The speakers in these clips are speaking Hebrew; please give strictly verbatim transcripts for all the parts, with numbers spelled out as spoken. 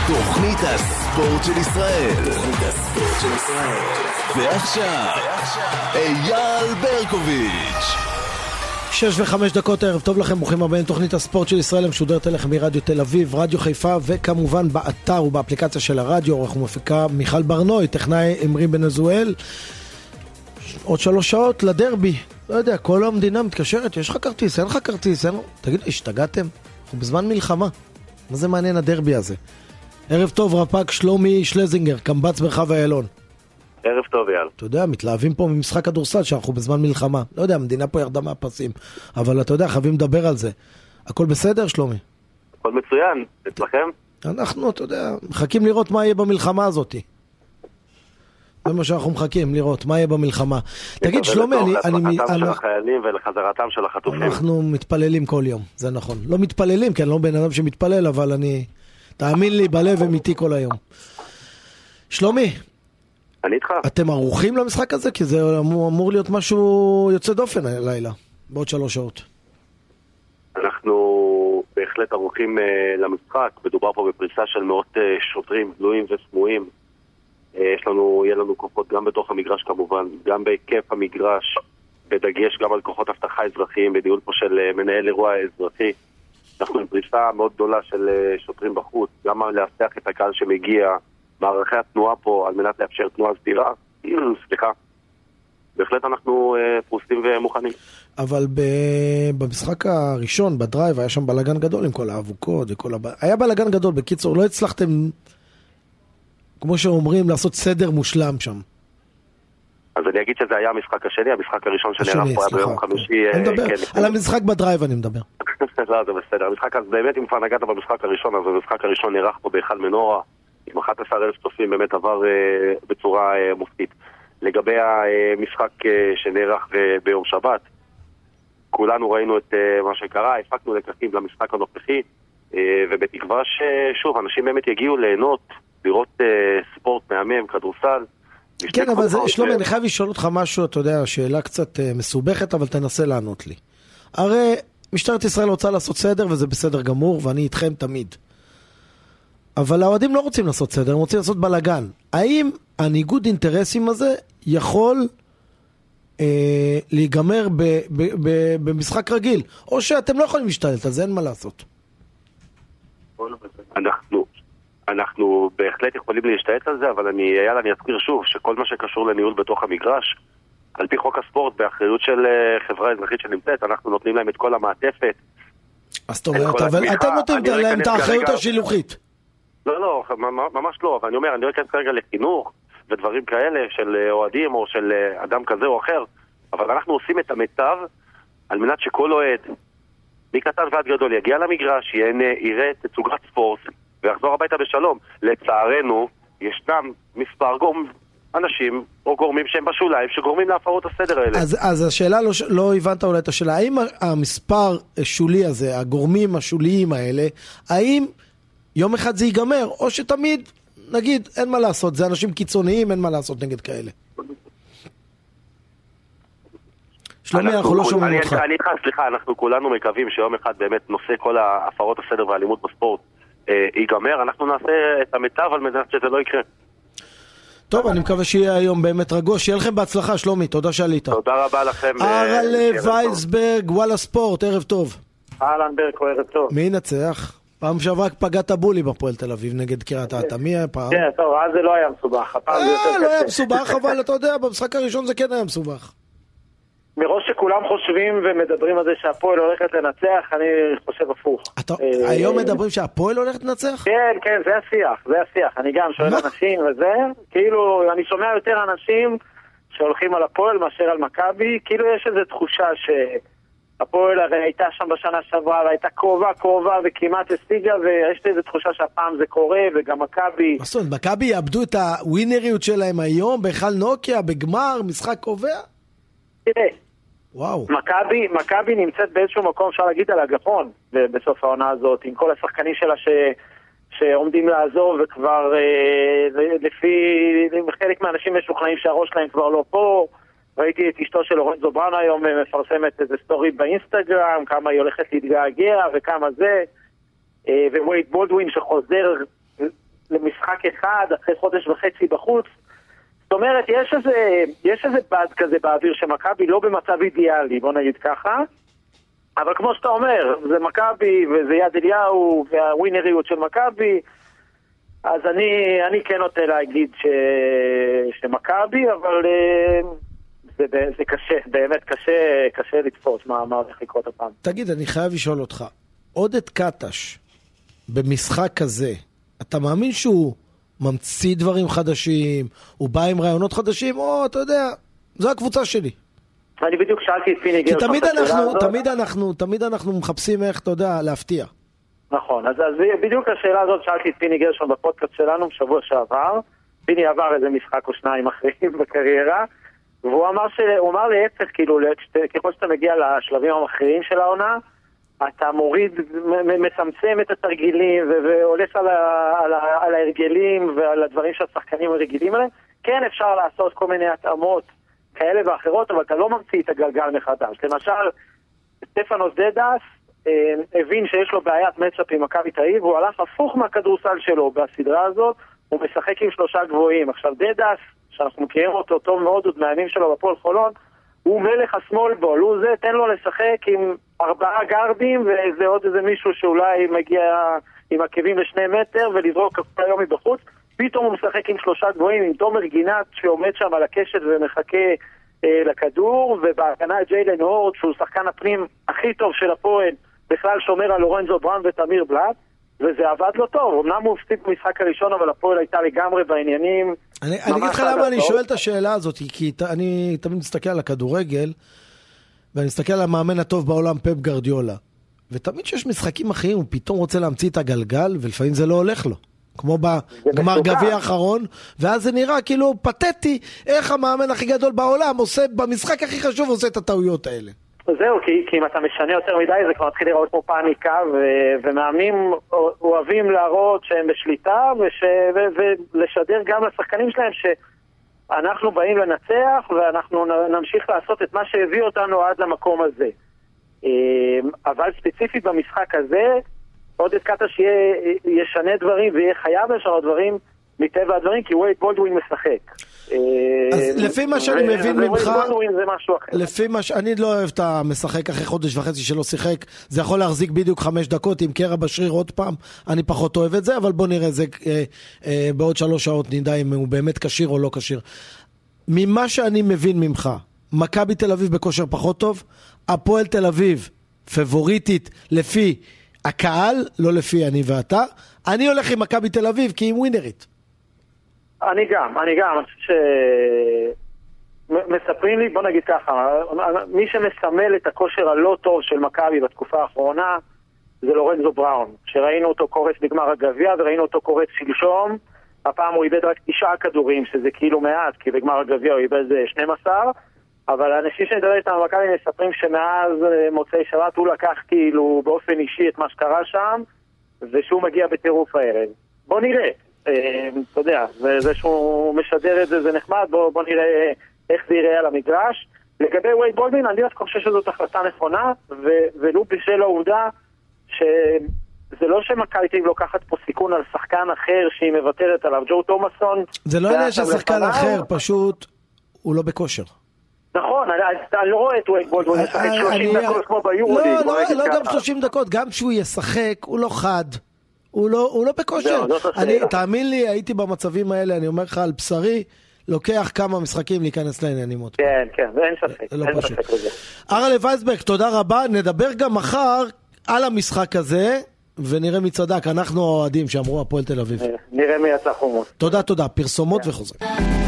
תוכנית הספורט של ישראל. תוכנית הספורט של ישראל. ועכשיו, אייל ברקוביץ'. שש וחמש דקות, ערב טוב לכם, ברוכים הבאים. תוכנית הספורט של ישראל משודרת אליכם מרדיו תל אביב, רדיו חיפה, וכמובן באתר ובאפליקציה של הרדיו. עורך ומפיקה מיכל ברנוי, טכנאי אמרי בן עזואל. עוד שלוש שעות לדרבי. לא יודע, כל המדינה מתקשרת, יש לך כרטיס, אין לך כרטיס, אין... תגיד, השתגעתם? אנחנו בזמן מלחמה. מה זה מעניין הדרבי הזה? ערב טוב, רפ"ק שלומי שלזינגר, קמב"ץ מרחב איילון. ערב טוב, יאל. אתה יודע, מתלהבים פה ממשחק כדורסל שאנחנו בזמן מלחמה. לא יודע, המדינה פה ירדה מהפסים. אבל אתה יודע, חייבים לדבר על זה. הכל בסדר, שלומי? הכל מצוין, אצלכם? אנחנו, אתה יודע, מחכים לראות מה יהיה במלחמה הזאת. זה מה שאנחנו מחכים, לראות מה יהיה במלחמה. תגיד, שלומי, אני... לחזרתם של החיילים ולחזרתם של החטופים. אנחנו מתפללים כל יום, זה נכון. לא מתפללים, כי אני לא בן אדם שמתפלל, אבל אני... תאמין לי, בלב אמיתי כל היום. שלומי, אני איתך. אתם ערוכים למשחק הזה? כי זה אמור להיות משהו יוצא דופן הלילה, בעוד שלוש שעות. אנחנו בהחלט ערוכים uh, למשחק. מדובר פה בפריסה של מאות uh, שוטרים, גלויים וסמויים. Uh, יש לנו, יהיה לנו כוחות גם בתוך המגרש כמובן, גם בהיקף המגרש, בדגש גם על כוחות הבטחה אזרחיים, בניהול פה של uh, מנהל אירוע אזרחי. אנחנו עם פריסה מאוד גדולה של uh, שוטרים בחוץ, גם על להבטיח את הקהל שמגיע, מערכי התנועה פה על מנת לאפשר תנועה סדירה. סליחה. בהחלט אנחנו uh, פרוסים ומוכנים. אבל ב- במשחק הראשון, בדרייב, היה שם בלגן גדול עם כל האבוקות וכל הב... היה בלגן גדול, בקיצור, לא הצלחתם, כמו שאומרים, לעשות סדר מושלם שם. אז אני אגיד שזה היה המשחק השני, המשחק הראשון שנערך פה היה ביום חמישי. אני מדבר, על המשחק בדרייב אני מדבר. לא, זה בסדר. המשחק הזה, באמת, אם כבר נגעת במשחק הראשון, אז המשחק הראשון נערך פה בהיכל מנורה, עם אחד עשר אלף צופים, באמת עבר בצורה מופתית. לגבי המשחק שנערך ביום שבת, כולנו ראינו את מה שקרה, הפקנו לקחים למשחק הנוכחי, ובתקווה ששוב, אנשים באמת יגיעו ליהנות, לראות ספורט מהמם, כדורסל. כן, אבל זה, שלומי, אני חייב לשאול אותך משהו, אתה יודע, שאלה קצת מסובכת, אבל תנסה לענות לי. הרי משטרת ישראל רוצה לעשות סדר, וזה בסדר גמור, ואני איתכם תמיד. אבל האוהדים לא רוצים לעשות סדר, הם רוצים לעשות בלגן. האם הניגוד אינטרסים הזה יכול אה, להיגמר ב, ב, ב, במשחק רגיל? או שאתם לא יכולים להשתלט, אז אין מה לעשות. אנחנו, אנחנו בהחלט יכולים להשתלט על זה, אבל אני, יאללה, אני אזכיר שוב, שכל מה שקשור לניהול בתוך המגרש, על פי חוק הספורט, באחריות של חברה אזרחית שנמצאת, אנחנו נותנים להם את כל המעטפת. אז זאת אומרת, אבל אתם נותנים להם את האחריות השילוחית. לא, לא, ממש לא, אבל אני אומר, אני לא אכנס כרגע לחינוך ודברים כאלה של אוהדים או של אדם כזה או אחר, אבל אנחנו עושים את המיטב על מנת שכל אוהד, מקטן ועד גדול, יגיע למגרש, יראה תצוגת ספורט ויחזור הביתה בשלום. לצערנו, ישנם מספר גורם אנשים או גורמים שהם בשוליים שגורמים להפרות הסדר האלה. אז, אז השאלה, לא, לא הבנת אולי את השאלה, האם המספר שולי הזה, הגורמים השוליים האלה, האם יום אחד זה ייגמר, או שתמיד, נגיד, אין מה לעשות, זה אנשים קיצוניים, אין מה לעשות נגד כאלה. שלומי, אנחנו לא שומעים אותך. אני איתך, סליחה, אנחנו כולנו מקווים שיום אחד באמת נושא כל ההפרות הסדר והאלימות בספורט ייגמר, אנחנו נעשה את המיטב על מנת שזה לא יקרה. טוב, אני מקווה שיהיה היום באמת רגוע, שיהיה לכם בהצלחה, שלומי, תודה שעלית. תודה רבה לכם. ארל וייסברג, וואלה ספורט, ערב טוב. אהלן ברקו, ערב טוב. מי ינצח? פעם שעברה פגעת בולי בפועל תל אביב נגד קריית אתא, מי היה פעם? כן, טוב, אז זה לא היה מסובך. אה, לא היה מסובך, אבל אתה יודע, במשחק הראשון זה כן היה מסובך. מראש שכולם חושבים ומדברים על זה שהפועל הולכת לנצח, אני חושב הפוך. היום מדברים שהפועל הולכת לנצח? כן, כן, זה השיח, זה השיח. אני גם שואל אנשים וזה, כאילו, אני שומע יותר אנשים שהולכים על הפועל מאשר על מכבי, כאילו יש איזו תחושה שהפועל הרי הייתה שם בשנה שעברה, והייתה קרובה, קרובה וכמעט השיגה, ויש איזו תחושה שהפעם זה קורה, וגם מכבי... בסוד, מכבי יאבדו את הווינריות שלהם היום, בהיכל נוקיה, בגמר, משחק קובע? תראה. וואו. מכבי, מכבי נמצאת באיזשהו מקום, אפשר להגיד, על הגחון בסוף העונה הזאת, עם כל השחקנים שלה ש, שעומדים לעזוב, וכבר אה, לפי חלק מהאנשים משוכנעים שהראש שלהם כבר לא פה. ראיתי את אשתו של לורנזו בראון היום מפרסמת איזה סטורי באינסטגרם, כמה היא הולכת להתגעגע וכמה זה, אה, ווייד בולדווין שחוזר למשחק אחד, אחרי חודש וחצי בחוץ. זאת אומרת, יש איזה, יש איזה בד כזה באוויר שמכבי לא במצב אידיאלי, בוא נגיד ככה. אבל כמו שאתה אומר, זה מכבי וזה יד אליהו והווינריות של מכבי, אז אני, אני כן נוטה להגיד ש... שמכבי, אבל זה, זה קשה, באמת קשה, קשה לתפוס מה, מה הולך לקרות הפעם. תגיד, אני חייב לשאול אותך, עודד קטש, במשחק כזה, אתה מאמין שהוא ממציא דברים חדשים, הוא בא עם רעיונות חדשים, או אתה יודע, זו הקבוצה שלי. אני בדיוק שאלתי את פיני גרשון. כי תמיד אנחנו, תמיד אנחנו, תמיד אנחנו מחפשים איך, אתה יודע, להפתיע. נכון, אז, אז בדיוק השאלה הזאת שאלתי את פיני גרשון בפודקאסט שלנו בשבוע שעבר. פיני עבר איזה משחק או שניים אחרים בקריירה, והוא אמר, ש... הוא אמר להפך, כאילו, ככל שאתה מגיע לשלבים המכריעים של העונה, אתה מוריד, מצמצם את התרגילים והולך על, ה... על, ה... על ההרגלים ועל הדברים שהשחקנים הרגילים עליהם. כן, אפשר לעשות כל מיני התאמות כאלה ואחרות, אבל אתה לא ממציא את הגלגל מחדש. למשל, סטפנוס דדאס אה, הבין שיש לו בעיית מצ'אפ עם מכבי תל אביב, והוא הלך הפוך מהכדורסל שלו בסדרה הזאת, הוא משחק עם שלושה גבוהים. עכשיו דדאס, שאנחנו מכירים אותו טוב מאוד עוד מהימים שלו בפועל חולון, הוא מלך השמאל בול, הוא זה, תן לו לשחק עם ארבעה גרדים, וזה עוד איזה מישהו שאולי מגיע עם עקבים לשני מטר, ולזרוק כל היום מבחוץ. פתאום הוא משחק עם שלושה גבוהים, עם תומר גינת שעומד שם על הקשת ומחכה אה, לכדור, ובהגנה ג'יילן הורד, שהוא שחקן הפנים הכי טוב של הפועל, בכלל שומר על לורנזו ברם ותמיר בלאט, וזה עבד לו טוב. אמנם הוא הפסיד במשחק הראשון, אבל הפועל הייתה לגמרי בעניינים. אני, אני אגיד לך למה אני שואל את השאלה הזאת, כי ת, אני תמיד מסתכל על הכדורגל, ואני מסתכל על המאמן הטוב בעולם, פפ גרדיולה, ותמיד שיש משחקים אחרים, הוא פתאום רוצה להמציא את הגלגל, ולפעמים זה לא הולך לו. כמו בגמר גביע האחרון, ואז זה נראה כאילו פתטי, איך המאמן הכי גדול בעולם עושה, במשחק הכי חשוב עושה את הטעויות האלה. זהו, כי, כי אם אתה משנה יותר מדי, זה כבר מתחיל לראות כמו פאניקה, ו, ומאמנים אוהבים להראות שהם בשליטה, וש, ו, ולשדר גם לשחקנים שלהם שאנחנו באים לנצח, ואנחנו נמשיך לעשות את מה שהביא אותנו עד למקום הזה. אבל ספציפית במשחק הזה, עודד קטש ישנה דברים ויהיה חייב לשנות דברים מטבע הדברים, כי וייד בולדווין משחק. אז לפי מה שאני מבין ממך, זה משהו אחר. לפי מה שאני לא אוהב את המשחק אחרי חודש וחצי שלא שיחק, זה יכול להחזיק בדיוק חמש דקות עם קרע בשריר עוד פעם, אני פחות אוהב את זה, אבל בוא נראה, זה בעוד שלוש שעות נדע אם הוא באמת קשיר או לא קשיר. ממה שאני מבין ממך, מכבי תל אביב בכושר פחות טוב, הפועל תל אביב פבוריטית לפי הקהל, לא לפי אני ואתה. אני הולך עם מכבי תל אביב כי היא ווינרית. אני גם, אני גם, אני חושב ש... מספרים לי, בוא נגיד ככה, מי שמסמל את הכושר הלא טוב של מכבי בתקופה האחרונה זה לורנזו בראון, שראינו אותו קורס בגמר הגביע וראינו אותו קורס שלשום. הפעם הוא איבד רק תשעה כדורים, שזה כאילו מעט, כי בגמר הגביע הוא איבד שנים עשר, אבל האנשים שנדבר איתם במכבי מספרים שמאז מוצאי שבת הוא לקח כאילו באופן אישי את מה שקרה שם, ושהוא מגיע בטירוף הערב. בוא נראה, אתה יודע, זה שהוא משדר את זה, זה נחמד, בוא, בוא נראה איך זה יראה על המגרש. לגבי וייד בולדווין, אני דווקא חושב שזאת החלטה נכונה, ו- ולו בשל העובדה שזה לא שמכבי תל אביב לוקחת פה סיכון על שחקן אחר שהיא מוותרת עליו. ג'ו תומאסון, זה לא עניין של שחקן אחר, פשוט הוא לא בכושר. נכון, אני לא רואה את וייד בולדווין לשחק שלושים דקות כמו ביורוליג. לא, לא, לא גם שלושים דקות, גם כשהוא ישחק, הוא לא חד. הוא לא, הוא לא בכושר. אני, תאמין לי, הייתי במצבים האלה, אני אומר לך על בשרי, לוקח כמה משחקים להיכנס לעניינים עוד. כן, כן, אין ספק. לא פשוט. ארל'ה וייסברג, תודה רבה. נדבר גם מחר על המשחק הזה, ונראה מי צדק. אנחנו האוהדים שאמרו הפועל תל אביב. נראה מי יצא חומות. תודה, תודה. פרסומות וחוזרים.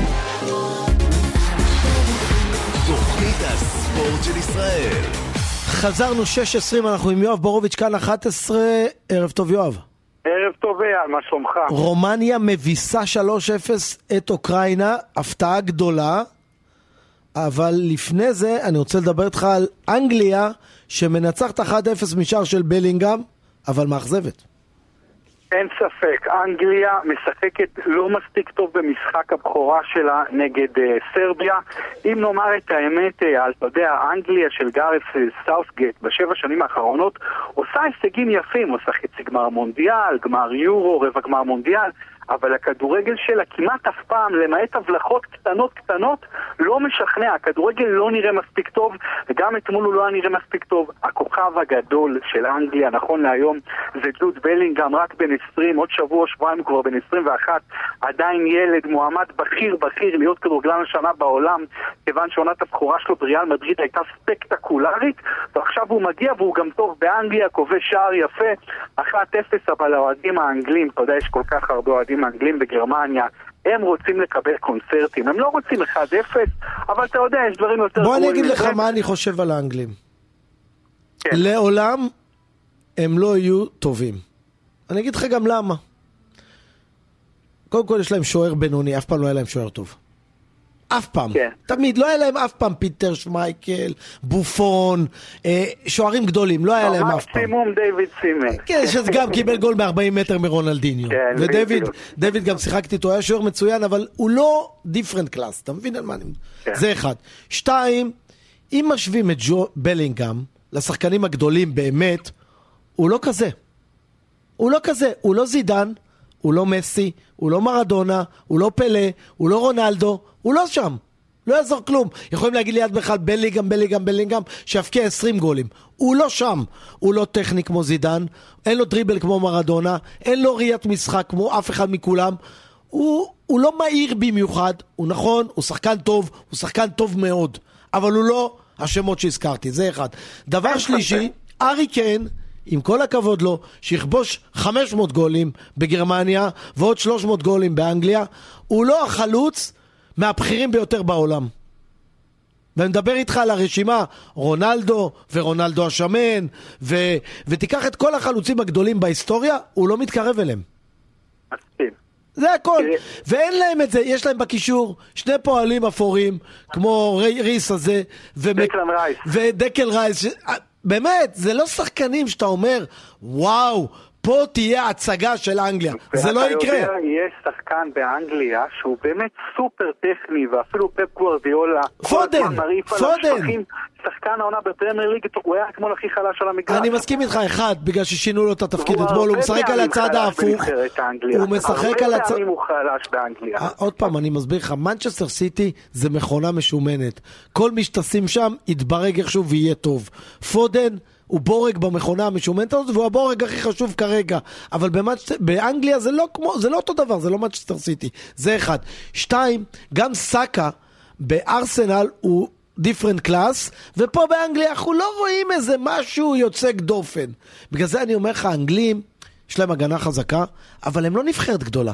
תוכנית הספורט של ישראל. חזרנו שש עשרים, אנחנו עם יואב בורוביץ' כאן אחת עשרה. ערב טוב יואב. ערב טוב אייל, מה שלומך? רומניה מביסה שלוש אפס את אוקראינה, הפתעה גדולה, אבל לפני זה אני רוצה לדבר איתך על אנגליה שמנצחת אחת אפס משער של בלינגהם, אבל מאכזבת. אין ספק, אנגליה משחקת לא מספיק טוב במשחק הבכורה שלה נגד uh, סרביה. אם נאמר את האמת, uh, אתה יודע, אנגליה של גארף סאות'גייט בשבע שנים האחרונות עושה הישגים יפים, עושה חצי גמר מונדיאל, גמר יורו, רבע גמר מונדיאל, אבל הכדורגל שלה כמעט אף פעם, למעט הבלחות קטנות קטנות, לא משכנע. הכדורגל לא נראה מספיק טוב, וגם אתמול הוא לא היה נראה מספיק טוב. הכוכב הגדול של אנגליה, נכון להיום, זה ג'וד בלינגהאם, רק בן עשרים, עוד שבוע, שבועיים כבר בן עשרים ואחת, עדיין ילד, מועמד בכיר בכיר להיות כדורגלן השנה בעולם, כיוון שעונת הבכורה שלו בריאל מדריד הייתה ספקטקולרית, ועכשיו הוא מגיע והוא גם טוב באנגליה, כובש שער יפה, אחת אפס, אבל האוהדים האנגלים, אתה יודע, יש כל כך הרבה אוהדים האנגלים בגרמניה, הם רוצים לקבל קונצרטים, הם לא רוצים אחד אפס, אבל אתה יודע, יש דברים יותר... בוא אני אגיד לך מה אני חושב על האנגלים. כן. לעולם הם לא יהיו טובים. אני אגיד לך גם למה. קודם כל יש להם שוער בינוני, אף פעם לא היה להם שוער טוב. אף פעם. כן. תמיד, לא היה להם אף פעם פיטר שמייקל, בופון, אה, שוערים גדולים, לא היה להם אף פעם. מקסימום דיוויד סימן. כן, שגם קיבל גול מ-ארבעים מטר מרונלדיניו. כן, ודייוויד, דיוויד גם שיחקתי איתו, היה שוער מצוין, אבל הוא לא דיפרנט קלאס, אתה מבין על מה אני... כן. זה אחד. שתיים, אם משווים את ג'ו בלינגהאם לשחקנים הגדולים באמת, הוא לא כזה. הוא לא כזה, הוא לא זידן, הוא לא מסי, הוא לא מרדונה, הוא לא פלה, הוא לא רונלדו, הוא לא שם. לא יעזור כלום. יכולים להגיד לי יד בכלל בלינגהאם, בלינגהאם, בלינגהאם, שיפקיע עשרים גולים. הוא לא שם. הוא לא טכני כמו זידן, אין לו דריבל כמו מרדונה, אין לו ראיית משחק כמו אף אחד מכולם. הוא, הוא לא מהיר במיוחד, הוא נכון, הוא שחקן טוב, הוא שחקן טוב מאוד, אבל הוא לא השמות שהזכרתי, זה אחד. דבר שלישי, ארי קיין, עם כל הכבוד לו, שיכבוש חמש מאות גולים בגרמניה ועוד שלוש מאות גולים באנגליה, הוא לא החלוץ מהבחירים ביותר בעולם. ואני מדבר איתך על הרשימה, רונלדו ורונלדו השמן, ו... ותיקח את כל החלוצים הגדולים בהיסטוריה, הוא לא מתקרב אליהם. זה הכל. ואין להם את זה, יש להם בקישור שני פועלים אפורים, כמו ריס הזה, דקלן רייס. ודקל רייס. באמת, זה לא שחקנים שאתה אומר, וואו, פה תהיה הצגה של אנגליה. זה לא יקרה. יודע, יש שחקן באנגליה שהוא באמת סופר טכני, ואפילו פפ גוארדיולה. פודן, פודן. שחקן העונה בפרמייר ליג, הוא היה כמו הכי חלש על המגרש. אני מסכים איתך, אחד, בגלל ששינו לו את התפקיד אתמול, הוא משחק על הצד ההפוך. הוא משחק על הצד... הוא חלש באנגליה. עוד פעם, אני מסביר לך, מנצ'סטר סיטי זה מכונה משומנת. כל מי שתשים שם יתברג איכשהו ויהיה טוב. פודן הוא בורג במכונה המשומנת הזאת, והוא הבורג הכי חשוב כרגע. אבל במאצ'... באנגליה זה לא כמו, זה לא אותו דבר, זה לא מנצ'סטר סיטי. זה אחד. שתיים, גם סאקה בארסנל הוא דיפרנט קלאס, ופה באנגליה אנחנו לא רואים איזה משהו יוצא דופן. בגלל זה אני אומר לך, האנגלים יש להם הגנה חזקה, אבל הם לא נבחרת גדולה.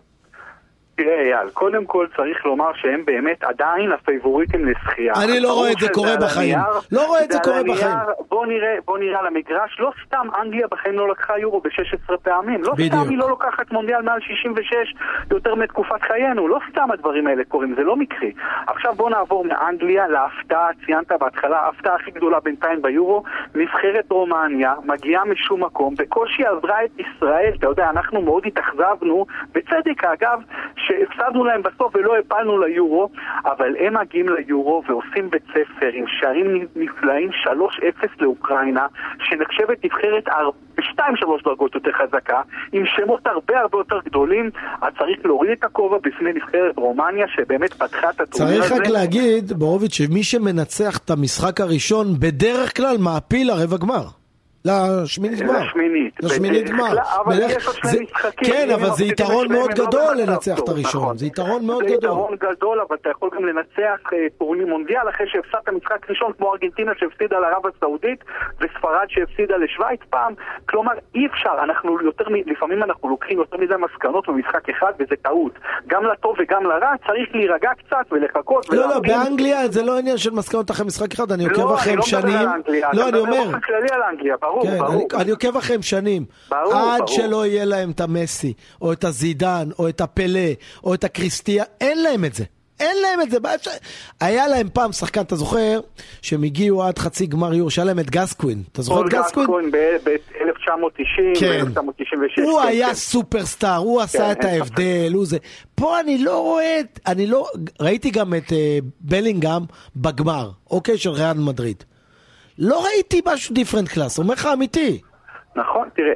תראה אייל, קודם כל צריך לומר שהם באמת עדיין הפייבוריטים לשחייה. אני לא רואה את זה קורה בחיים. לא רואה את זה קורה בחיים. בוא נראה, בוא נראה על המגרש, לא סתם אנגליה בחיים לא לקחה יורו ב-שש עשרה פעמים. לא סתם היא לא לוקחת מונדיאל מעל שישים ושש יותר מתקופת חיינו. לא סתם הדברים האלה קורים, זה לא מקרי. עכשיו בוא נעבור מאנגליה להפתעה, ציינת בהתחלה, ההפתעה הכי גדולה בינתיים ביורו, נבחרת רומניה, מגיעה משום מקום, בקושי עברה את ישראל. אתה יודע, אנחנו מאוד התאכזבנו, בצדק אגב, שהפסדנו להם בסוף ולא הפלנו ליורו, אבל הם מגיעים ליורו ועושים בית ספר עם שערים נפלאים שלוש אפס לאוקראינה, שנחשבת נבחרת שתיים שלוש דרגות יותר חזקה, עם שמות הרבה הרבה יותר גדולים. אז צריך להוריד את הכובע בפני נבחרת רומניה שבאמת פתחה את הטורניר הזה. צריך רק להגיד, בורוביץ', שמי שמנצח את המשחק הראשון בדרך כלל מעפיל לרבע גמר. לשמינית גמר. לשמינית. לשמינית גמר. אבל יש עוד שני משחקים. כן, אבל זה יתרון מאוד גדול לנצח את הראשון. זה יתרון מאוד גדול. זה יתרון גדול, אבל אתה יכול גם לנצח טורניר מונדיאל אחרי שהפסדת משחק ראשון, כמו ארגנטינה שהפסידה לערב הסעודית, וספרד שהפסידה לשוויץ פעם. כלומר, אי אפשר. אנחנו יותר, לפעמים אנחנו לוקחים יותר מדי מסקנות במשחק אחד, וזה טעות. גם לטוב וגם לרע, צריך להירגע קצת ולחכות. לא, לא, באנגליה זה לא עניין של מסקנות אחרי משחק אחד. אני עוקב אחריהם שנים. לא, אני אומר. כן, אני, אני עוקב אחריהם שנים, ברור, עד ברור. שלא יהיה להם את המסי, או את הזידן, או את הפלה, או את הקריסטיה, אין להם את זה. אין להם את זה. היה להם פעם שחקן, אתה זוכר, שהם הגיעו עד חצי גמר יורו, שהיה להם את גסקווין. אתה זוכר את גסקווין? גסקווין ב-אלף תשע מאות תשעים, כן. ב-אלף תשע מאות תשעים ושש. הוא היה סופרסטאר, הוא עשה את ההבדל, הוא זה. פה אני לא רואה, אני לא, ראיתי גם את בלינגהם בגמר, אוקיי, של ריאל מדריד. לא ראיתי משהו דיפרנט קלאס, אומר לך אמיתי. נכון, תראה,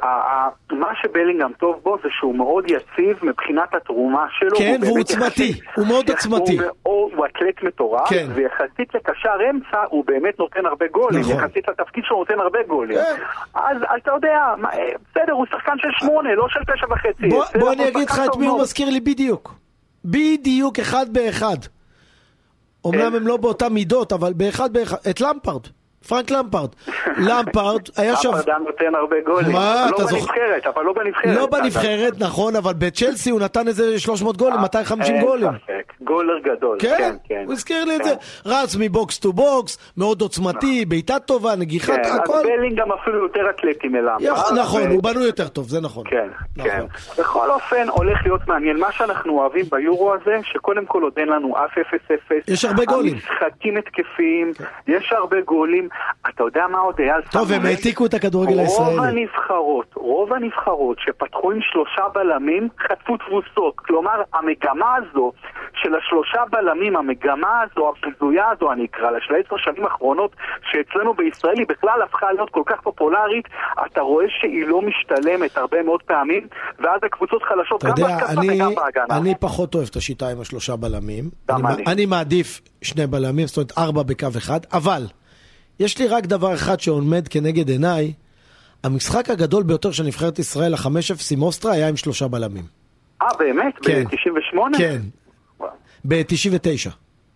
מה שבלינגהם טוב בו זה שהוא מאוד יציב מבחינת התרומה שלו. כן, והוא עוצמתי, הוא מאוד עוצמתי. הוא אתלט מטורף, ויחסית לקשר אמצע הוא באמת נותן הרבה גולים, יחסית לתפקיד שלו נותן הרבה גולים. אז אתה יודע, בסדר, הוא שחקן של שמונה, לא של תשע וחצי. בוא אני אגיד לך את מי הוא מזכיר לי בדיוק. בדיוק אחד באחד. אומנם הם לא באותה מידות, אבל באחד באחד. את למפרד. פרנק למפרד. למפרד היה שווה... למפרד נותן הרבה גולים. מה? לא בנבחרת, אבל לא בנבחרת. לא בנבחרת, נכון, אבל בצ'לסי הוא נתן איזה שלוש מאות גולים, מאתיים וחמישים גולים. גולר גדול. כן, הוא הזכיר לי את זה. רץ מבוקס טו בוקס, מאוד עוצמתי, בעיטה טובה, נגיחת, הכל. אז בלינגהם אפילו יותר אתלטי מלמפרד. נכון, הוא בנו יותר טוב, זה נכון. כן, כן. בכל אופן, הולך להיות מעניין. מה שאנחנו אוהבים ביורו הזה, שקודם כל עוד אין לנו אף אפס אפס. יש הרבה גולים. המשחקים התקפיים, יש הרבה גולים. אתה יודע מה עוד היה? טוב, הם העתיקו את הכדורגל הישראלי. רוב הנבחרות, רוב הנבחרות שפתחו עם שלושה בלמים, חטפו תבוסות. כלומר, המגמה הזו של השלושה בלמים, המגמה הזו, הבזויה הזו, אני אקרא לה, של העשר שנים האחרונות, שאצלנו בישראל היא בכלל הפכה להיות כל כך פופולרית, אתה רואה שהיא לא משתלמת הרבה מאוד פעמים, ואז הקבוצות חלשות גם בהתקפה וגם בהגנה. אני פחות אוהב את השיטה עם השלושה בלמים. אני, אני. אני מעדיף שני בלמים, זאת אומרת ארבע בקו אחד, אבל יש לי רק דבר אחד שעומד כנגד עיניי, המשחק הגדול ביותר של נבחרת ישראל, החמש אפס עם אוסטריה, היה עם שלושה בלמים. אה, באמת? כן. ב-תשעים ושמונה? כן. ב-תשעים ותשע.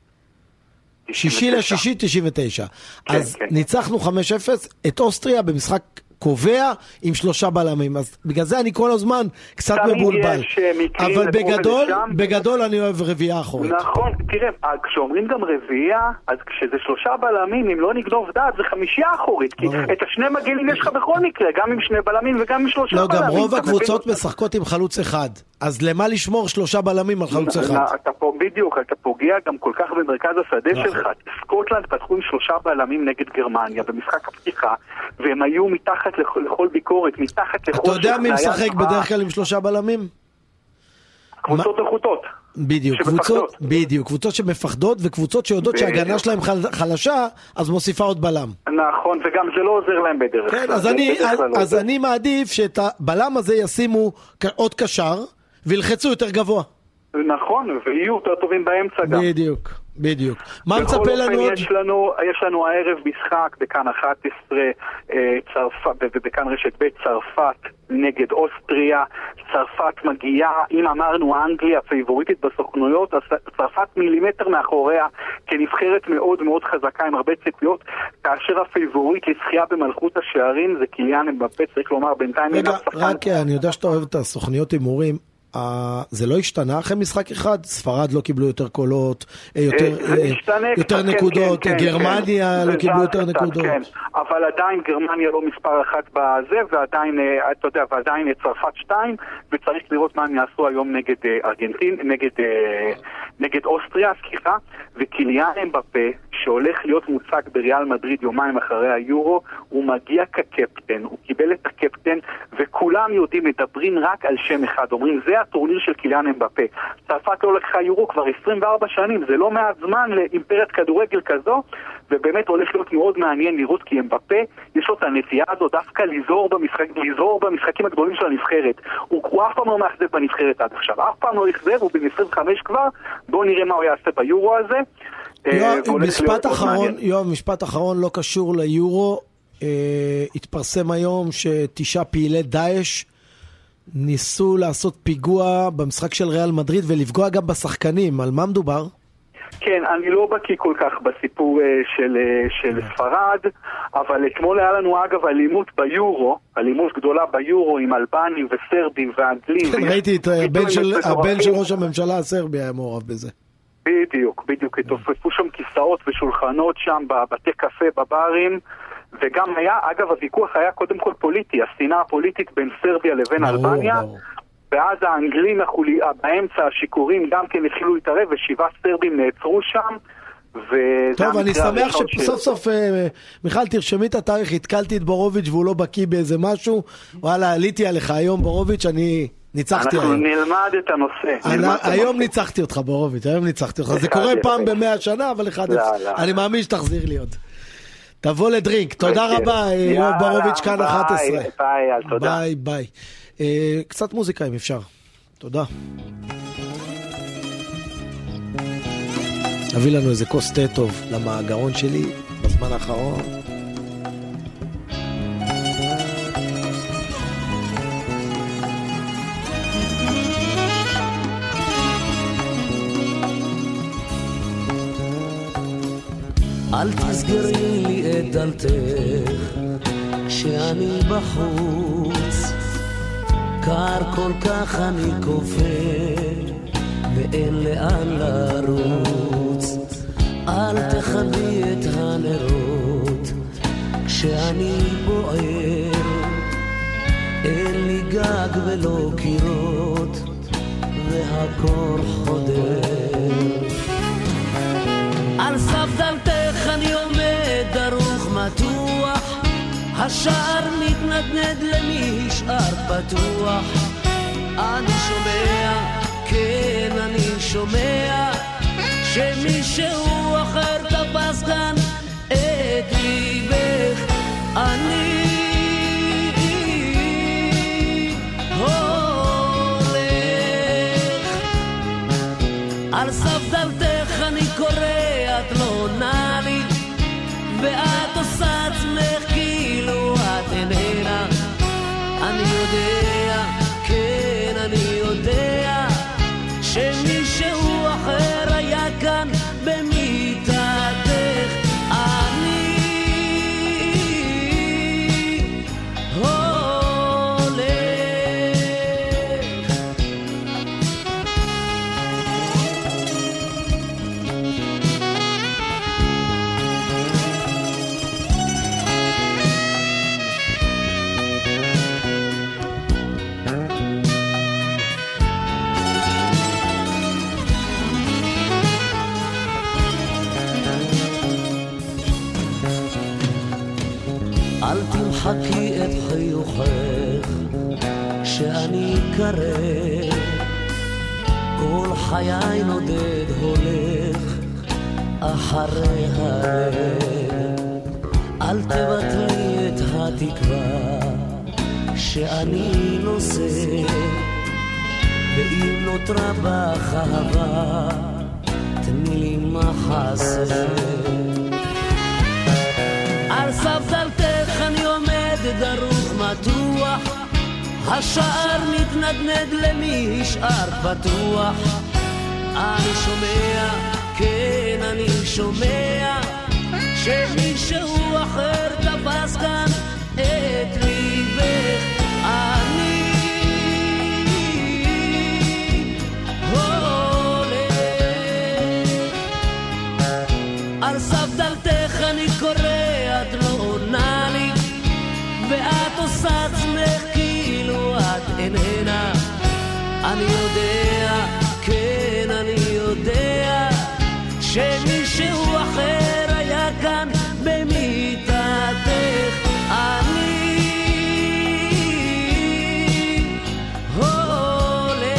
שישי לשישי תשעים ותשע. כן, אז כן. ניצחנו חמש אפס את אוסטריה במשחק קובע עם שלושה בלמים. אז בגלל זה אני כל הזמן קצת מבולבל. אבל בגדול, בגדול אני אוהב רביעייה אחורית. נכון, תראה, כשאומרים גם רביעייה, אז כשזה שלושה בלמים, אם לא נגנוב דעת, זה חמישייה אחורית. כי את השני מגנים יש לך בכל מקרה, גם עם שני בלמים וגם עם שלושה לא, בלמים. גם רוב הקבוצות משחקות עם חלוץ אחד. אז למה לשמור שלושה בלמים על חלוץ אחד? אתה פה בדיוק, אתה פוגע גם כל כך במרכז השדה שלך. סקוטלנד פתחו עם שלושה בלמים נגד גרמניה במשחק הפתיחה, והם היו מתחת לכל ביקורת, מתחת לכל... אתה יודע מי משחק בדרך כלל עם שלושה בלמים? קבוצות איכותות. בדיוק, קבוצות, בדיוק, קבוצות שמפחדות וקבוצות שיודעות שההגנה שלהם חלשה, אז מוסיפה עוד בלם. נכון, וגם זה לא עוזר להם בדרך. כן, אז אני, אז אני מעדיף שאת הבלם הזה ישימו עוד קשר וילחצו יותר גבוה. נכון, ויהיו יותר טובים באמצע גם. בדיוק, בדיוק. מה מצפה לנו עוד? יש לנו, יש לנו הערב משחק בכאן אחת עשרה, צרפת, ובכאן רשת ב' צרפת נגד אוסטריה. צרפת מגיעה, אם אמרנו אנגליה הפייבוריטית בסוכנויות, אז צרפת מילימטר מאחוריה כנבחרת מאוד מאוד חזקה עם הרבה ציפיות, כאשר הפייבוריט לזכייה במלכות השערים זה קיליאן אמבפה, צריך לומר בינתיים. רגע, רק אני יודע שאתה אוהב את הסוכניות הימורים. זה לא השתנה אחרי משחק אחד? ספרד לא קיבלו יותר קולות, יותר נקודות, גרמניה לא קיבלו יותר נקודות. אבל עדיין גרמניה לא מספר אחת בזה, ועדיין, אתה יודע, ועדיין צרפת שתיים, וצריך לראות מה הם יעשו היום נגד ארגנטין, נגד, נגד אוסטריה, סליחה, וקיליאן אמבפה, שהולך להיות מוצג בריאל מדריד יומיים אחרי היורו, הוא מגיע כקפטן, הוא קיבל את הקפטן, וכולם יודעים, מדברים רק על שם אחד, אומרים, זה הטורניר של קיליאן אמבפה. צרפת לא לקחה יורו כבר עשרים וארבע שנים, זה לא מעט זמן לאימפריית כדורגל כזו, ובאמת הולך להיות מאוד מעניין לראות, כי אמבפה יש לו את הנטייה הזו דווקא לזור, במשחק, לזור במשחקים הגדולים של הנבחרת. הוא, הוא אף פעם לא מאכזב בנבחרת עד עכשיו, אף פעם לא יחזב, הוא בן עשרים וחמש כבר, בואו נראה מה הוא יעשה ביורו הזה. יואב, משפט אחרון, יואב, משפט אחרון לא קשור ליורו, אה, התפרסם היום שתשעה פעילי דאעש ניסו לעשות פיגוע במשחק של ריאל מדריד ולפגוע גם בשחקנים, על מה מדובר? כן, אני לא בקיא כל כך בסיפור של, של ספרד, אבל אתמול היה לנו אגב אלימות ביורו, אלימות גדולה ביורו עם אלבנים וסרבים ואנגלים. כן, ראיתי את הבן של, הבן של ראש הממשלה הסרבי היה מעורב בזה. בדיוק, בדיוק, התעופפו שם כיסאות ושולחנות שם בבתי קפה, בברים, וגם היה, אגב, הוויכוח היה קודם כל פוליטי, השנאה הפוליטית בין סרביה לבין אלבניה, ואז האנגלים באמצע השיכורים גם כן התחילו להתערב, ושבעה סרבים נעצרו שם. טוב, אני שמח שסוף סוף, מיכל, תרשמי את התאריך, התקלתי את בורוביץ' והוא לא בקיא באיזה משהו, וואלה, עליתי עליך היום בורוביץ', אני ניצחתי היום. אנחנו נלמד את הנושא. היום ניצחתי אותך בורוביץ', היום ניצחתי אותך. זה קורה פעם במאה שנה, אבל אחד, אני מאמין שתחזיר לי עוד. תבוא לדרינק, תודה רבה, יואב בורוביץ', כאן אחת עשרה. ביי, תודה. ביי, ביי. קצת מוזיקה אם אפשר. תודה. נביא לנו איזה כוס תה טוב למאגרון שלי בזמן האחרון. אל תסגרי לי את דלתך כשאני בחוץ, קר כל כך אני כופה ואין לאן לרוץ. אל תחבי את הנרות כשאני בוער, אין לי גג ולא קירות והקור חודר. על סף דלתך אני עומד דרוך מתוח, השער מתנדנד למי נשאר פתוח. אני שומע, כן אני שומע, שמישהו אחר תפס כאן את ליבך. אני הולך על סף דלתך אני קורא, את לא עונה לי ואת עושה עצמך כאילו את איננה. אני יודע, כן אני יודע, שמישהו אחר היה כאן במיטתך. אני הולך אל תמחקי את חיוכך כשאני קרב, כל חיי נודד הולך אחרי הלב. אל תבטלי את התקווה שאני נושא, ואם נותרה בך אהבה תני לי מחסה. על סף דלתך אני עומד דרוך מתוח, השער מתנדנד למי נשאר פתוח. אני שומע, כן אני שומע, שמישהו אחר תפס כאן את ליבך. אני הולך על סף דלתך אני קורא, את לא עונה לי ואת עושה עצמך כאילו את איננה. אני יודע, כן אני יודע, שמישהו אחר היה כאן במיטתך. אני הולך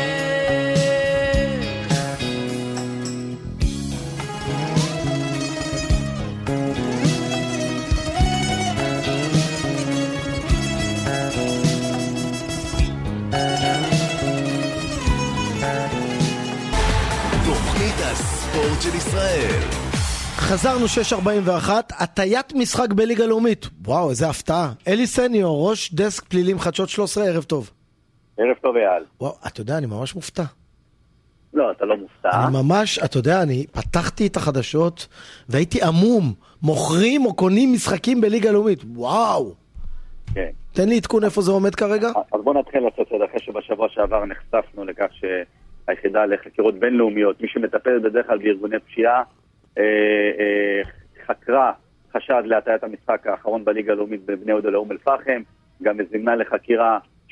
תוכנית הספורט של ישראל. חזרנו שש ארבעים ואחת, הטיית משחק בליגה לאומית. וואו, איזה הפתעה. אלי סניור, ראש דסק פלילים חדשות שלוש עשרה, ערב טוב. ערב טוב אייל. וואו, אתה יודע, אני ממש מופתע. לא, אתה לא מופתע. אני ממש, אתה יודע, אני פתחתי את החדשות והייתי עמום. מוכרים או קונים משחקים בליגה לאומית. וואו. כן. תן לי עדכון איפה זה עומד כרגע. אז בוא נתחיל לעשות את אחרי שבשבוע שעבר נחשפנו לכך שהיחידה לחקירות בינלאומיות, מי שמטפל בדרך כלל בארגוני פשיעה, אה, אה, חקרה חשד להטיית המשחק האחרון בליגה הלאומית בבני יהודה לאום אל פחם, גם זימנה לחקירה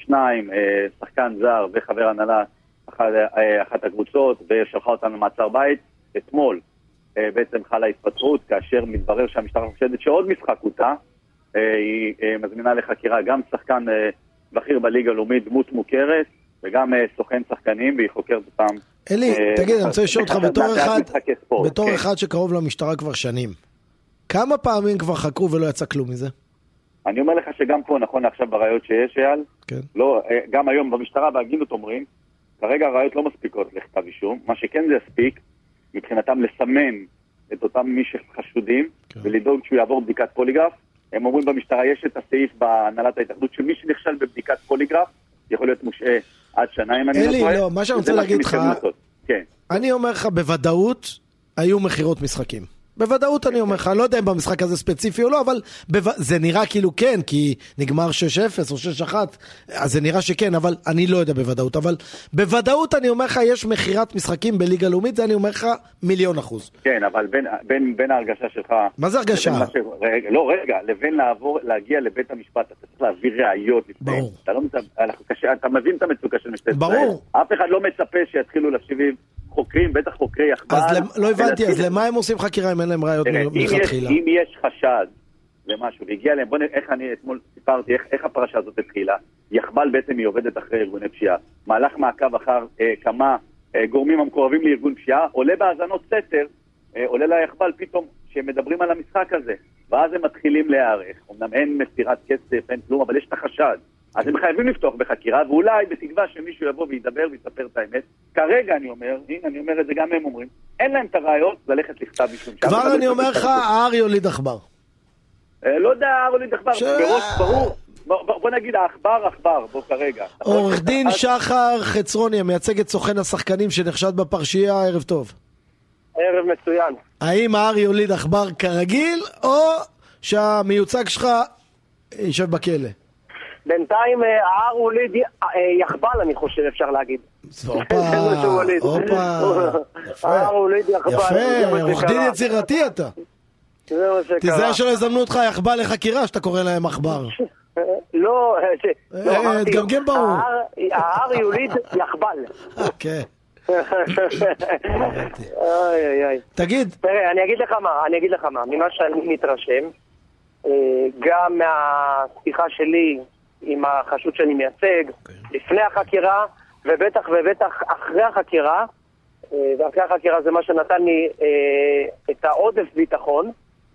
שניים, שחקן זר וחבר הנהלה אחת, אחת הקבוצות, ושלחה אותנו למעצר בית. אתמול בעצם חלה התפטרות, כאשר מתברר שהמשטרה חושדת שעוד משחק אותה, היא מזמינה לחקירה גם שחקן בכיר בליגה הלאומית, דמות מוכרת, וגם סוכן שחקנים, והיא חוקרת אותם. אלי, תגיד, אני רוצה לשאול אותך בתור אחד, בתור אחד שקרוב למשטרה כבר שנים, כמה פעמים כבר חקרו ולא יצא כלום מזה? אני אומר לך שגם פה, נכון עכשיו בראיות שיש, אייל, כן. לא, גם היום במשטרה בהגינות אומרים, כרגע הראיות לא מספיקות לכתב אישום, מה שכן זה יספיק, מבחינתם לסמן את אותם מי שחשודים, כן. ולדאוג שהוא יעבור בדיקת פוליגרף. הם אומרים במשטרה, יש את הסעיף בהנהלת ההתאחדות, שמי שנכשל בבדיקת פוליגרף, יכול להיות מושעה עד שנה, אם אני לא טועה. אלי, לא, מה שאני רוצה להגיד לך, כן. אני אומר לך, בוודאות היו מחירות משחקים. בוודאות אני אומר לך, לא יודע אם במשחק הזה ספציפי או לא, אבל בו... זה נראה כאילו כן, כי נגמר שש אפס או שש אחת, אז זה נראה שכן, אבל אני לא יודע בוודאות, אבל בוודאות אני אומר לך, יש מחירת משחקים בליגה לאומית, זה אני אומר לך מיליון אחוז. כן, אבל בין, בין, בין ההרגשה שלך... מה זה הרגשה? ש... רגע, לא, רגע, לבין לעבור, להגיע לבית המשפט, אתה צריך להעביר ראיות. ברור. אתה, לא, אתה, אתה מבין את המצוקה של משטרת ישראל. ברור. אף אחד לא מצפה שיתחילו לשבעים חוקרים, בטח חוקרי יחבל. אז לא הבנתי, אז למה הם עושים חקירה אם אין להם ראיות מלכתחילה? אם יש חשד למשהו, והגיע להם, בוא נראה איך אני אתמול סיפרתי, איך הפרשה הזאת התחילה. יחבל בעצם היא עובדת אחרי ארגוני פשיעה. מהלך מעקב אחר כמה גורמים המקורבים לארגון פשיעה, עולה בהאזנות סתר, עולה ליחבל פתאום שמדברים על המשחק הזה. ואז הם מתחילים להיערך. אמנם אין מסירת כסף, אין כלום, אבל יש את החשד. אז הם חייבים לפתוח בחקירה, ואולי בתקווה שמישהו יבוא וידבר ויספר את האמת. כרגע אני אומר, הנה אני אומר את זה, גם הם אומרים, אין להם את הרעיות ללכת לכתב אישום. כבר אני אומר לך, האר יוליד עכבר. לא יודע, האר יוליד עכבר, בראש ברור. בוא נגיד, העכבר עכבר, בוא כרגע. עורך דין שחר חצרוני, המייצג את סוכן השחקנים שנחשד בפרשייה, ערב טוב. ערב מצוין. האם האר יוליד עכבר כרגיל, או שהמיוצג שלך יישב בכלא? בינתיים האר הוליד יחבל, אני חושב, אפשר להגיד. הופה, הופה. יפה, עורך דין יצירתי אתה. תיזהר שלא יזמנו אותך יחבל לחקירה, שאתה קורא להם עכבר. לא, גם ברור. האר יוליד יחבל. כן. תגיד. תראה, אני אגיד לך מה, אני אגיד לך מה, ממה שאני מתרשם, גם מהשיחה שלי עם החשוד שאני מייצג, לפני החקירה, ובטח ובטח אחרי החקירה, ואחרי החקירה זה מה שנתן לי את העודף ביטחון,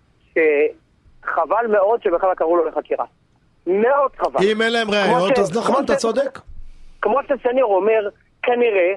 שחבל מאוד שבכלל קראו לו לחקירה. מאוד חבל. אם אין להם ראיות, אז נכון, אתה צודק. כמו שסניר אומר, כנראה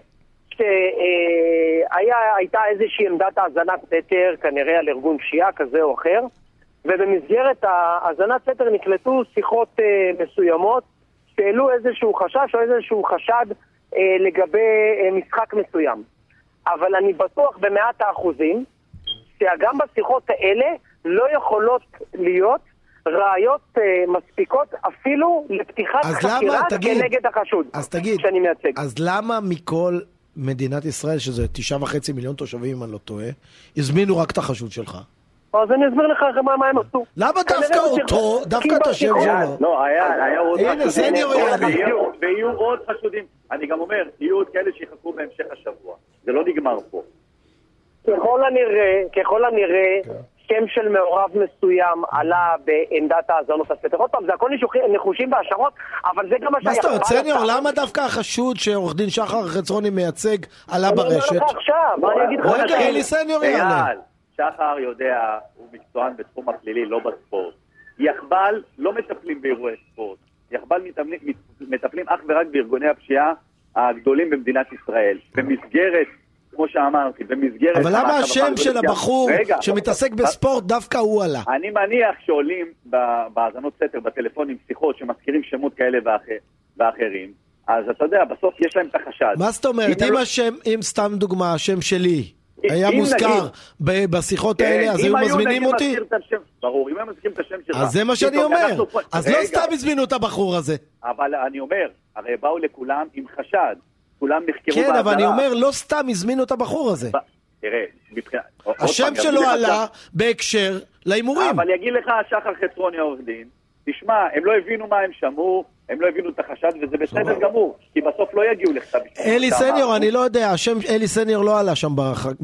שהייתה איזושהי עמדת האזנת סתר, כנראה על ארגון פשיעה כזה או אחר, ובמסגרת האזנת סתר נקלטו שיחות אה, מסוימות שהעלו איזשהו חשש או איזשהו חשד אה, לגבי אה, משחק מסוים. אבל אני בטוח במאת האחוזים שגם בשיחות האלה לא יכולות להיות ראיות אה, מספיקות אפילו לפתיחת חקירה כנגד החשוד. אז תגיד, שאני מייצג. אז למה מכל מדינת ישראל, שזה תשעה וחצי מיליון תושבים אם אני לא טועה, הזמינו רק את החשוד שלך? אז אני אסביר לך מה הם עשו. למה דווקא אותו, דווקא את השם שלו? לא, היה, היה עוד הנה, זה נראה לי. ויהיו עוד חשודים. אני גם אומר, יהיו עוד כאלה שיחכו בהמשך השבוע. זה לא נגמר פה. ככל הנראה, ככל הנראה, שם של מעורב מסוים עלה בעמדת האזנות הסתר. עוד פעם, זה הכל נחושים בהשערות, אבל זה גם מה שהיה. מה זאת אומרת, סניור, למה דווקא החשוד שעורך דין שחר חצרוני מייצג עלה ברשת? אני אומר לך עכשיו, מה אני אגיד לך? רגע, אלי סניור יעלה. שחר יודע, הוא מקצוען בתחום הפלילי, לא בספורט. יחבל לא מטפלים באירועי ספורט. יחבל מטפלים, מטפלים אך ורק בארגוני הפשיעה הגדולים במדינת ישראל. במסגרת, כמו שאמרתי, במסגרת... אבל למה השם של הבחור רגע, שמתעסק בספורט דווקא הוא עלה? אני מניח שעולים בהאזנות סתר, בטלפונים, שיחות שמזכירים שמות כאלה ואחר, ואחרים, אז אתה יודע, בסוף יש להם את החשד. מה זאת אומרת? אם השם, אם סתם דוגמה, השם שלי... היה מוזכר בשיחות האלה, אז היו מזמינים אותי? ברור, אם הם מזכירים את השם שלך. אז זה מה שאני אומר. אז לא סתם הזמינו את הבחור הזה. אבל אני אומר, הרי באו לכולם עם חשד. כולם נחקרו כן, אבל אני אומר, לא סתם הזמינו את הבחור הזה. תראה, השם שלו עלה בהקשר להימורים. אבל יגיד לך שחר חצרוני העורך דין, תשמע, הם לא הבינו מה הם שמעו, הם לא הבינו את החשד, וזה בסדר גמור, כי בסוף לא יגיעו לכתב אישום. אלי סניור, אני לא יודע, השם אלי סניור לא עלה שם ב...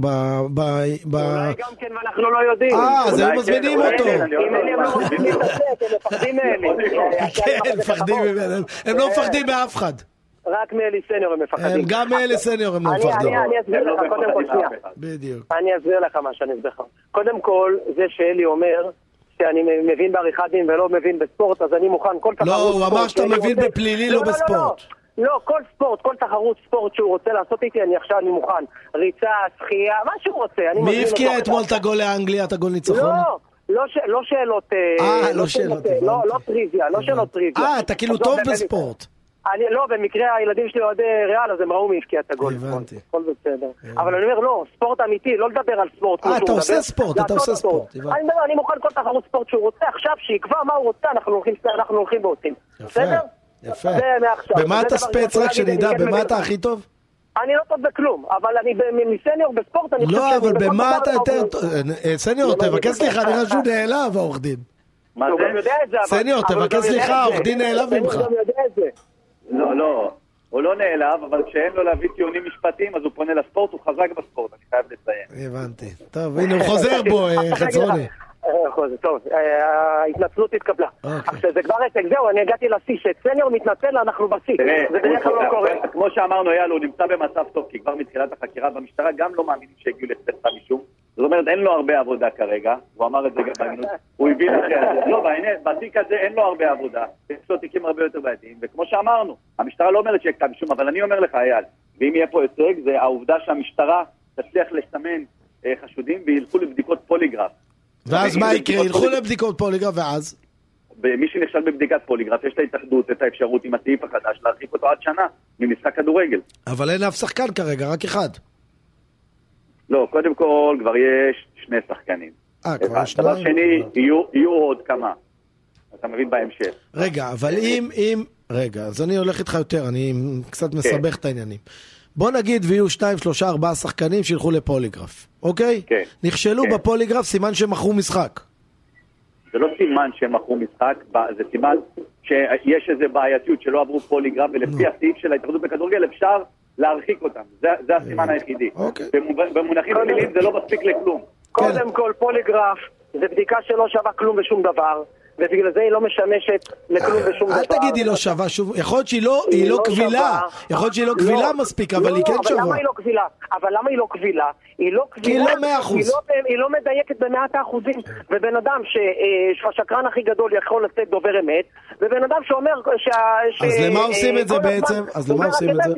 אולי גם כן, ואנחנו לא יודעים. אה, אז הם מזמינים אותו. אם אלי הם לא מזמינים את זה, הם מפחדים מאלי. כן, מפחדים ממנו, הם לא מפחדים מאף אחד. רק מאלי סניור הם מפחדים. גם מאלי סניור הם לא מפחדים. אני אסביר לך, קודם כל שנייה. בדיוק. אני אסביר לך מה שאני אסביר לך. קודם כל, זה שאלי אומר שאני מבין בעריכת דין ולא מבין בספורט, אז אני מוכן כל תחרות לא, ספורט. הוא אמר שאתה מבין בפלילי, לא בספורט. לא, כל ספורט, כל תחרות ספורט שהוא רוצה לעשות איתי, אני עכשיו אני מוכן. ריצה, שחייה, מה שהוא רוצה. מי הבקיע אתמול את הגול לאנגליה, את הגול ניצחון? לא, לא שאלות... אה, לא שאלות. לא טריוויה, לא שאלות טריוויה. אה, אתה כאילו טוב בספורט. אני, לא, במקרה הילדים שלי אוהדי ריאל, אז הם ראו מי הבקיע את הגול. הבנתי. הכל בסדר. אבל אני אומר, לא, ספורט אמיתי, לא לדבר על ספורט. אה, אתה עושה ספורט, אתה עושה ספורט. אני מוכן כל תחרות ספורט שהוא רוצה, עכשיו שיקבע מה הוא רוצה, אנחנו הולכים ועושים. בסדר? יפה. במה אתה ספץ, רק שנדע, במה אתה הכי טוב? אני לא טוב בכלום, אבל אני מסניור בספורט, אני חושב... לא, אבל במה אתה יותר טוב? סניור, תבקש סליחה, נראה שהוא נעלב, העורך דין. מה זה? סניור, תבקש סליחה, העורך דין נעלב ממך. לא, לא, הוא לא נעלב, אבל כשאין לו להביא טיעונים משפטיים, אז הוא פונה לספורט, הוא חזק בספורט, אני חייב לציין. הבנתי. טוב, הנה, הוא חוזר בו, חצרוני. טוב, ההתנצלות התקבלה. עכשיו, זה כבר עסק, זהו, אני הגעתי לשיא, שסניור מתנצל, אנחנו בשיא. זה בדרך כלל לא קורה. כמו שאמרנו, אייל, הוא נמצא במצב טוב, כי כבר מתחילת החקירה במשטרה גם לא מאמינים שהגיעו לכתב אישום. זאת אומרת, אין לו הרבה עבודה כרגע, הוא אמר את זה גם בעניינות, הוא הבין את זה, לא, בתיק הזה אין לו הרבה עבודה, יש לו תיקים הרבה יותר בעייתיים, וכמו שאמרנו, המשטרה לא אומרת שיהיה כתב אישום, אבל אני אומר לך, אייל, ואם יהיה פה הישג, זה העובדה שהמשטרה תצליח לסמן אה, חשודים וילכו לבדיקות פוליגרף. ואז מה יקרה? ילכו לבדיקות פוליגרף, ואז? מי שנכשל בבדיקת פוליגרף, יש להתאחדות את האפשרות עם הסעיף החדש להרחיק אותו עד שנה ממשחק כדורגל. אבל אין אף שחקן כרגע, רק אחד. לא, קודם כל כבר יש שני שחקנים. אה, כבר שניים. דבר שני, יהיו, יהיו עוד כמה. אתה מבין בהמשך. רגע, אבל אם, אם... רגע, אז אני הולך איתך יותר, אני קצת מסבך את העניינים. בוא נגיד ויהיו שתיים, שלושה, ארבעה שחקנים שילכו לפוליגרף, אוקיי? כן. נכשלו כן. בפוליגרף, סימן שהם מכרו משחק. זה לא סימן שהם מכרו משחק, זה סימן שיש איזו בעייתיות שלא עברו פוליגרף, ולפי הסעיף של ההתאחדות בכדורגל אפשר להרחיק אותם. זה, זה הסימן היחידי. אוקיי. במונחים פליליים זה לא מספיק לכלום. קודם כל, פוליגרף זה בדיקה שלא שווה כלום ושום דבר. ובגלל זה היא לא משמשת לכלום ושום דבר. אל תגיד היא לא שווה שוב, יכול להיות שהיא לא קבילה, יכול להיות שהיא לא קבילה מספיק, אבל היא כן שווה. אבל למה היא לא קבילה? אבל למה היא לא קבילה? היא לא קבילה, כי היא לא מאה אחוז. היא לא מדייקת במאת האחוזים, ובן אדם שהשקרן הכי גדול יכול לתת דובר אמת, ובן אדם שאומר אז למה עושים את זה בעצם? אז למה עושים את זה?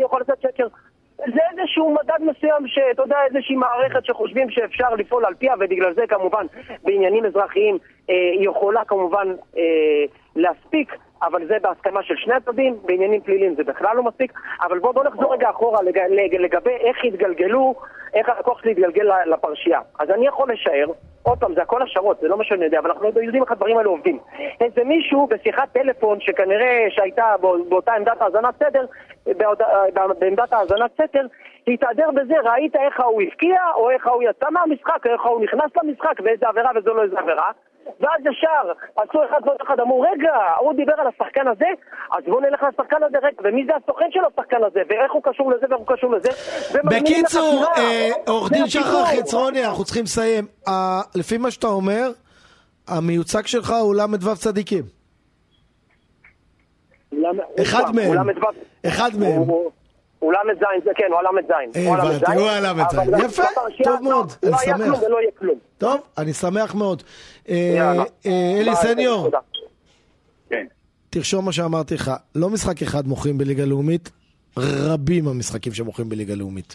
זה איזשהו מדד מסוים שאתה יודע, איזושהי מערכת שחושבים שאפשר לפעול על פיה, ובגלל זה כמובן בעניינים אזרחיים אה, היא יכולה כמובן אה, להספיק, אבל זה בהסכמה של שני הצדדים, בעניינים פליליים זה בכלל לא מספיק, אבל בוא, בוא נחזור רגע אחורה לג, לג, לגבי איך התגלגלו, איך הלקוח שלי התגלגל לפרשייה. אז אני יכול לשער, עוד פעם, זה הכל השערות, זה לא מה שאני יודע, אבל אנחנו לא יודעים איך הדברים האלה עובדים. איזה מישהו בשיחת טלפון שכנראה שהייתה באותה עמדת האזנת סתר, בעמדת האזנת סתר, להתעדר בזה, ראית איך הוא הפקיע, או איך הוא יצא מהמשחק, או איך הוא נכנס למשחק, ואיזה עבירה וזו לא איזה עבירה. ואז ישר, עשו אחד ועוד אחד, אמרו, רגע, הוא דיבר על השחקן הזה, אז בואו נלך לשחקן הזה, רגע, ומי זה הסוכן של השחקן הזה, ואיך הוא קשור לזה, ואיך הוא קשור לזה. בקיצור, עורך דין שחר חצרוני, אנחנו צריכים לסיים. לפי מה שאתה אומר, המיוצג שלך הוא למדו צדיקים. אחד מהם. אחד מהם. הוא למד זין, זה כן, הוא למד זין. הבנתי, הוא למד זין. יפה, טוב מאוד, אני שמח. לא היה כלום ולא יהיה כלום. טוב, אני שמח מאוד. אלי סניור, תרשום מה שאמרתי לך, לא משחק אחד מוכרים בליגה לאומית, רבים המשחקים שמוכרים בליגה לאומית.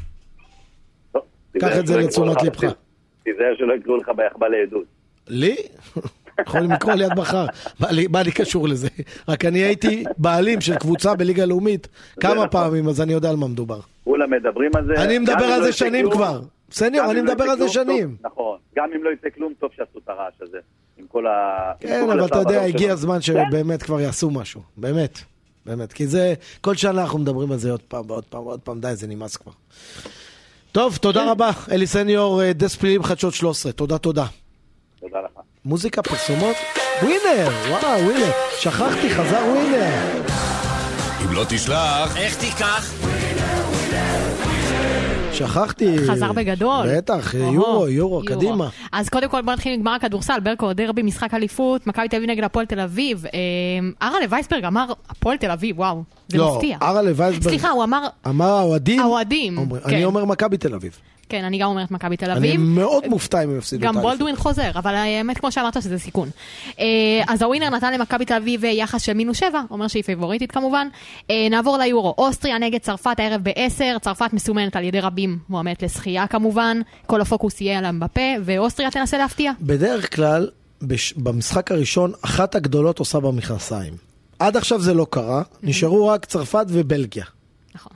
קח את זה לתשומת לבך. תיזהר שלא יקראו לך ביחב"ל לעדות. לי? יכולים לקרוא ליד מחר, מה לי קשור לזה? רק אני הייתי בעלים של קבוצה בליגה לאומית כמה פעמים, אז אני יודע על מה מדובר. כולם מדברים על זה. אני מדבר על זה שנים כבר. סניור, אני מדבר על זה שנים. נכון, גם אם לא יצא כלום, טוב שעשו את הרעש הזה. עם כל ה... כן, אבל אתה יודע, הגיע הזמן שבאמת כבר יעשו משהו. באמת, באמת. כי זה, כל שנה אנחנו מדברים על זה עוד פעם, עוד פעם, עוד פעם, די, זה נמאס כבר. טוב, תודה רבה. אלי סניור, דסק פלילים חדשות שלוש עשרה. תודה, תודה. תודה לך. מוזיקה, פרסומות. ווינר, וואו, ווינר. שכחתי, חזר ווינר. אם לא תשלח, איך תיקח? שכחתי. חזר בגדול. בטח, יורו, יורו, קדימה. אז קודם כל בוא נתחיל עם גמר הכדורסל, ברקו, דרבי, משחק אליפות, מכבי תל אביב נגד הפועל תל אביב. ארלה וייסברג אמר הפועל תל אביב, וואו, זה מפתיע. לא, ארלה וייסברג. סליחה, הוא אמר... אמר האוהדים. האוהדים. אני אומר מכבי תל אביב. כן, אני גם אומרת מכבי תל אביב. אני מאוד מופתע אם הם יפסידו את האליפות. גם בולדווין חוזר, אבל האמת כמו שאמרת שזה סיכון. אז הווינר נתן למכבי תל אביב יחס של מינוס שבע, אומר שהיא פייבוריטית כמובן. נעבור ליורו, אוסטריה נגד צרפת הערב בעשר, צרפת מסומנת על ידי רבים, מועמדת לשחייה כמובן, כל הפוקוס יהיה עליהם בפה, ואוסטריה תנסה להפתיע. בדרך כלל, במשחק הראשון, אחת הגדולות עושה במכנסיים. עד עכשיו זה לא קרה, נשארו רק צרפת ובלגיה. נכון.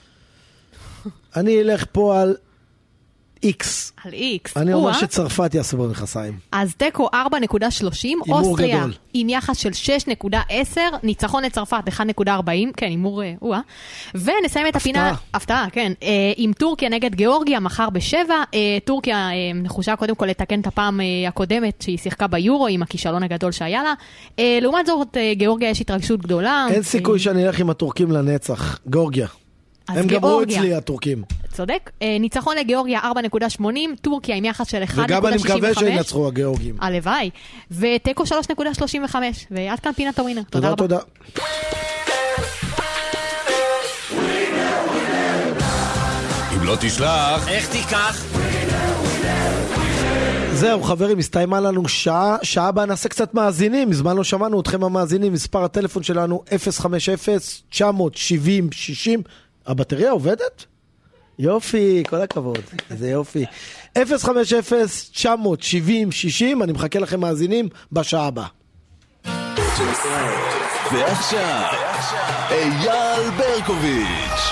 אני אלך פה על X. על X. אני אומר שצרפת יעשו במכנסיים. אז טקו ארבע נקודה שלושים, אוסטריה עם יחס של שש נקודה עשר, ניצחון לצרפת אחד נקודה ארבעים, כן, הימור, וואה. ונסיים את הפינה, הפתעה, כן, עם טורקיה נגד גיאורגיה, מחר בשבע. טורקיה נחושה קודם כל לתקן את הפעם הקודמת שהיא שיחקה ביורו, עם הכישלון הגדול שהיה לה. לעומת זאת, גיאורגיה יש התרגשות גדולה. אין סיכוי שאני אלך עם הטורקים לנצח. גיאורגיה. הם גמרו אצלי הטורקים. צודק. ניצחון לגיאורגיה ארבע נקודה שמונים, טורקיה עם יחס של אחד וגם נקודה שישים וחמש. אני מקווה שינצחו הגיאורגים. הלוואי. וטקו שלוש נקודה שלושים וחמש. ועד כאן פינת הווינר. תודה, תודה. אם לא תשלח, איך תיקח? זהו חברים, הסתיימה לנו שעה, שעה הבאה נעשה קצת מאזינים, מזמן לא שמענו אתכם המאזינים, מספר הטלפון שלנו אפס חמש אפס תשע שבעים שישים, הבטריה עובדת? יופי, כל הכבוד, איזה יופי. אפס חמש אפס תשע שבעים שישים, אני מחכה לכם מאזינים בשעה הבאה. ועכשיו, אייל ברקוביץ'.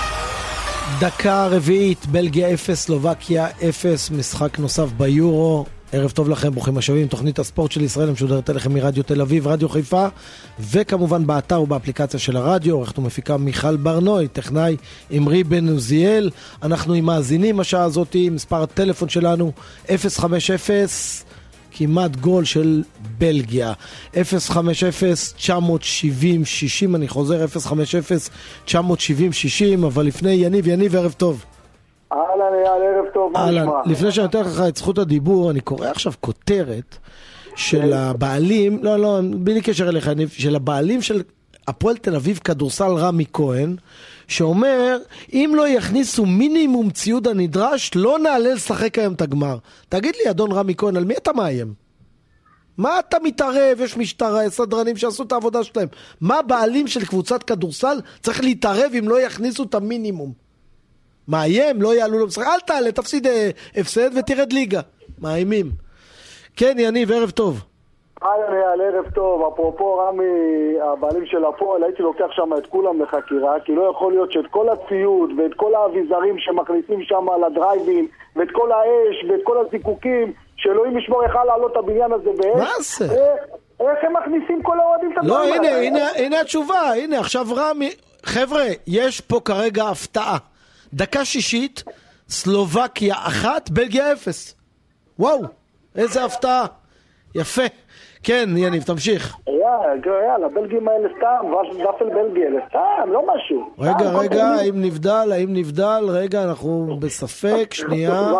דקה רביעית, בלגיה אפס, סלובקיה אפס, משחק נוסף ביורו. ערב טוב לכם, ברוכים השבים, תוכנית הספורט של ישראל משודרת אליכם מרדיו תל אביב, רדיו חיפה, וכמובן באתר ובאפליקציה של הרדיו. עורכת ומפיקה מיכל ברנוי, טכנאי אמרי בן עוזיאל. אנחנו עם מאזינים השעה הזאת, מספר הטלפון שלנו אפס חמש אפס, כמעט גול של בלגיה, אפס חמש אפס תשע שבעים שישים, אני חוזר אפס חמש אפס תשע שבעים שישים, אבל לפני יניב, יניב ערב טוב. אהלן, אייל, ערב טוב, מה נשמע? לפני שאני נותן לך את זכות הדיבור, אני קורא עכשיו כותרת של הבעלים, לא, לא, בלי קשר אליך, של הבעלים של הפועל תל אביב כדורסל רמי כהן, שאומר, אם לא יכניסו מינימום ציוד הנדרש, לא נעלה לשחק היום את הגמר. תגיד לי, אדון רמי כהן, על מי אתה מאיים? מה אתה מתערב? יש משטרה, יש סדרנים שעשו את העבודה שלהם. מה בעלים של קבוצת כדורסל צריך להתערב אם לא יכניסו את המינימום? מאיים, לא יעלו לו משחק, אל תעלה, תפסיד הפסד ותרד ליגה. מאיימים. כן, יניב, ערב טוב. אהלן, אייל, ערב טוב. אפרופו רמי, הבעלים של הפועל, הייתי לוקח שם את כולם לחקירה, כי לא יכול להיות שאת כל הציוד ואת כל האביזרים שמכניסים שם לדרייבים, ואת כל האש ואת כל הזיקוקים, שאלוהים ישמור יכל לעלות את הבניין הזה באש. מה זה? איך הם מכניסים כל האוהדים את הדברים? לא, הנה, הנה, הנה התשובה, הנה, עכשיו רמי, חבר'ה, יש פה כרגע הפתעה. דקה שישית, סלובקיה אחת, בלגיה אפס. וואו, איזה הפתעה. יפה. כן, יניב, תמשיך. יאללה, הבלגים האלה סתם, ופל בלגיה, סתם, לא משהו. רגע, רגע, האם נבדל, האם נבדל, רגע, אנחנו בספק, שנייה.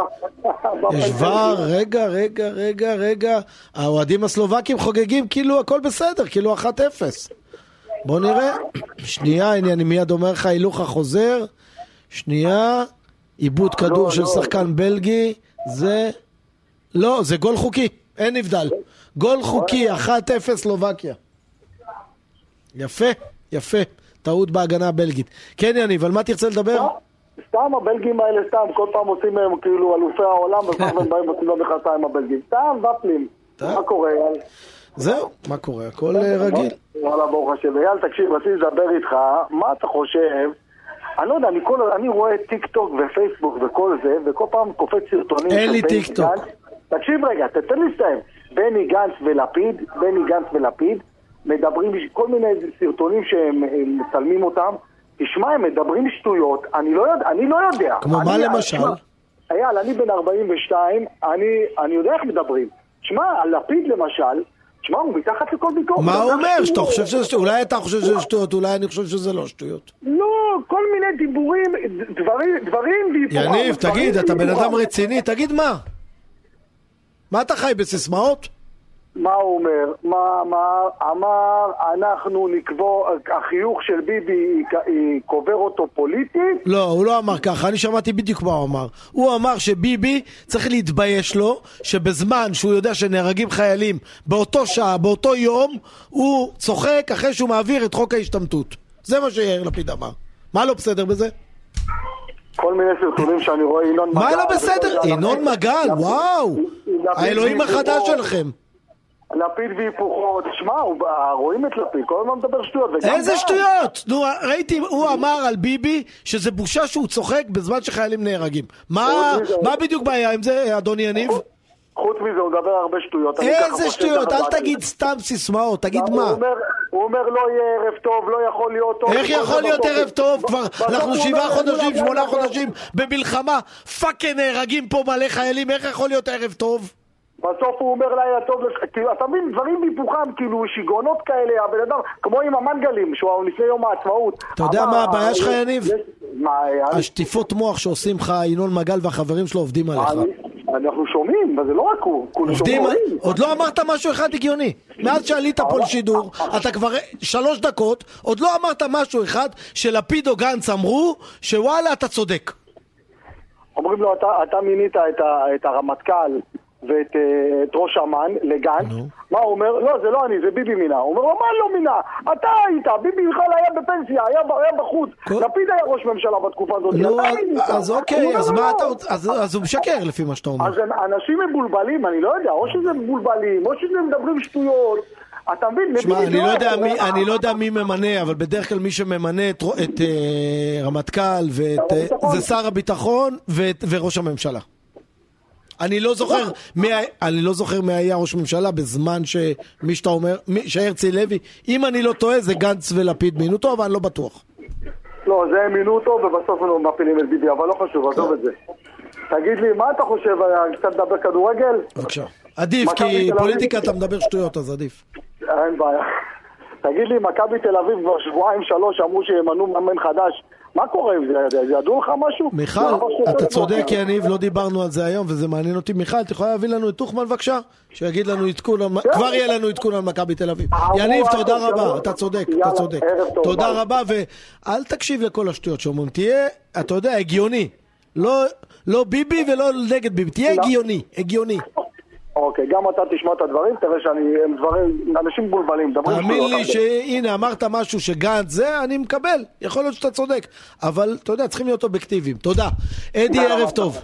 יש ור, רגע, רגע, רגע, רגע. האוהדים הסלובקים חוגגים כאילו הכל בסדר, כאילו אחת אפס. בוא נראה. שנייה, הנה, אני מיד אומר לך, הילוך החוזר. שנייה, איבוד כדור של שחקן בלגי, זה, לא, זה גול חוקי, אין נבדל. גול חוקי, אחת אפס סלובקיה. יפה, יפה, טעות בהגנה הבלגית. כן יניב, על מה תרצה לדבר? סתם הבלגים האלה סתם, כל פעם עושים מהם כאילו אלופי העולם, וסתם הם באים ועושים לו מכסה עם הבלגים. סתם ופלים, מה קורה אייל? זהו, מה קורה? הכל רגיל. וואלה ברוך השם, אייל תקשיב, רציתי לדבר איתך, מה אתה חושב? אני לא יודע, אני, כל, אני רואה טיק טוק ופייסבוק וכל זה, וכל פעם קופץ סרטונים אין לי טיק טוק. תקשיב רגע, תתן לי סתם. בני גנץ ולפיד, בני גנץ ולפיד, מדברים, כל מיני סרטונים שהם מצלמים אותם, תשמע, הם מדברים שטויות, אני לא יודע, אני לא יודע. כמו מה למשל? אייל, אני בן ארבעים ושתיים, אני, אני יודע איך מדברים. תשמע, לפיד למשל, תשמע, הוא מתחת לכל ביקורת. מה הוא אומר? שאתה חושב שזה שטויות? אולי אתה חושב שזה שטויות, אולי אני חושב שזה לא שטויות. לא, כל מיני דיבורים, דברים, דברים והיפוכים. יניב, תגיד, אתה בן אדם רציני, תגיד מה? מה אתה חי בסיסמאות? מה הוא אומר? מה אמר? אמר, אנחנו נקבור, החיוך של ביבי קובר אותו פוליטית? לא, הוא לא אמר ככה, אני שמעתי בדיוק מה הוא אמר. הוא אמר שביבי צריך להתבייש לו, שבזמן שהוא יודע שנהרגים חיילים באותו שעה, באותו יום, הוא צוחק אחרי שהוא מעביר את חוק ההשתמטות. זה מה שיאיר לפיד אמר. מה לא בסדר בזה? כל מיני סרטונים שאני רואה, ינון מגל. מה לא בסדר? ינון מגל, וואו! האלוהים החדש שלכם. לפיד והיפוכו, תשמע, רואים את לפיד, כל הזמן מדבר שטויות. איזה שטויות? נו, ראיתי, הוא אמר על ביבי שזה בושה שהוא צוחק בזמן שחיילים נהרגים. מה בדיוק בעיה עם זה, אדוני יניב? חוץ מזה, הוא מדבר הרבה שטויות. איזה שטויות? אל תגיד סתם סיסמאות, תגיד מה? הוא אומר לא יהיה ערב טוב, לא יכול להיות טוב. איך יכול להיות ערב טוב? כבר אנחנו שבעה חודשים, שמונה חודשים במלחמה, פאקינג נהרגים פה מלא חיילים, איך יכול להיות ערב טוב? בסוף הוא אומר לילה טוב, כאילו, אתה מבין, דברים בהיפוכם, כאילו, שיגעונות כאלה, הבן אדם, כמו עם המנגלים, שהוא לפני יום העצמאות. אתה יודע מה הבעיה שלך, יניב? השטיפות מוח שעושים לך, ינון מגל והחברים שלו עובדים עליך. אנחנו שומעים, וזה לא רק הוא, עובדים, עוד לא אמרת משהו אחד הגיוני. מאז שעלית פה לשידור, אתה כבר שלוש דקות, עוד לא אמרת משהו אחד שלפיד או גנץ אמרו, שוואלה, אתה צודק. אומרים לו, אתה מינית את הרמטכ"ל, ואת את ראש אמן לגנץ. מה הוא אומר? לא, זה לא אני, זה ביבי מינה. הוא אומר לו, מה לא מינה? אתה היית, ביבי בכלל היה בפנסיה, היה בחוץ. לפיד היה ראש ממשלה בתקופה הזאת. אז אוקיי, אז מה אתה רוצה? אז הוא משקר לפי מה שאתה אומר. אז אנשים מבולבלים, אני לא יודע, או שזה מבולבלים, או שזה מדברים שטויות. אתה מבין? שמע, אני לא יודע מי ממנה, אבל בדרך כלל מי ממנה את רמטכ"ל זה שר הביטחון וראש הממשלה. אני לא זוכר מי, אני לא זוכר מי היה ראש ממשלה בזמן שמי שאתה אומר, שהרצי לוי, אם אני לא טועה זה גנץ ולפיד מינו אותו, אבל אני לא בטוח. לא, זה מינו אותו ובסוף הם מפילים את ביבי, אבל לא חשוב, עזוב את זה. תגיד לי, מה אתה חושב, קצת מדבר כדורגל? בבקשה. עדיף, כי פוליטיקה אתה מדבר שטויות, אז עדיף. אין בעיה. תגיד לי, מכבי תל אביב כבר שבועיים שלוש אמרו שימנו מאמן חדש. מה קורה עם זה? ידעו לך משהו? מיכל, אתה צודק יניב, לא דיברנו על זה היום וזה מעניין אותי. מיכל, אתה יכולה להביא לנו את תוכמן בבקשה? שיגיד לנו עדכון, כבר יהיה לנו עדכון על מכבי תל אביב. יניב, תודה רבה, אתה צודק, אתה צודק. תודה רבה, ואל תקשיב לכל השטויות שאומרים. תהיה, אתה יודע, הגיוני. לא ביבי ולא נגד ביבי, תהיה הגיוני, הגיוני. אוקיי, גם אתה תשמע את הדברים, תראה שאני, הם דברים, אנשים בולבלים, תאמין לי שהנה, אמרת משהו שגנץ זה, אני מקבל, יכול להיות שאתה צודק, אבל אתה יודע, צריכים להיות אובייקטיביים. תודה. אדי, ערב טוב.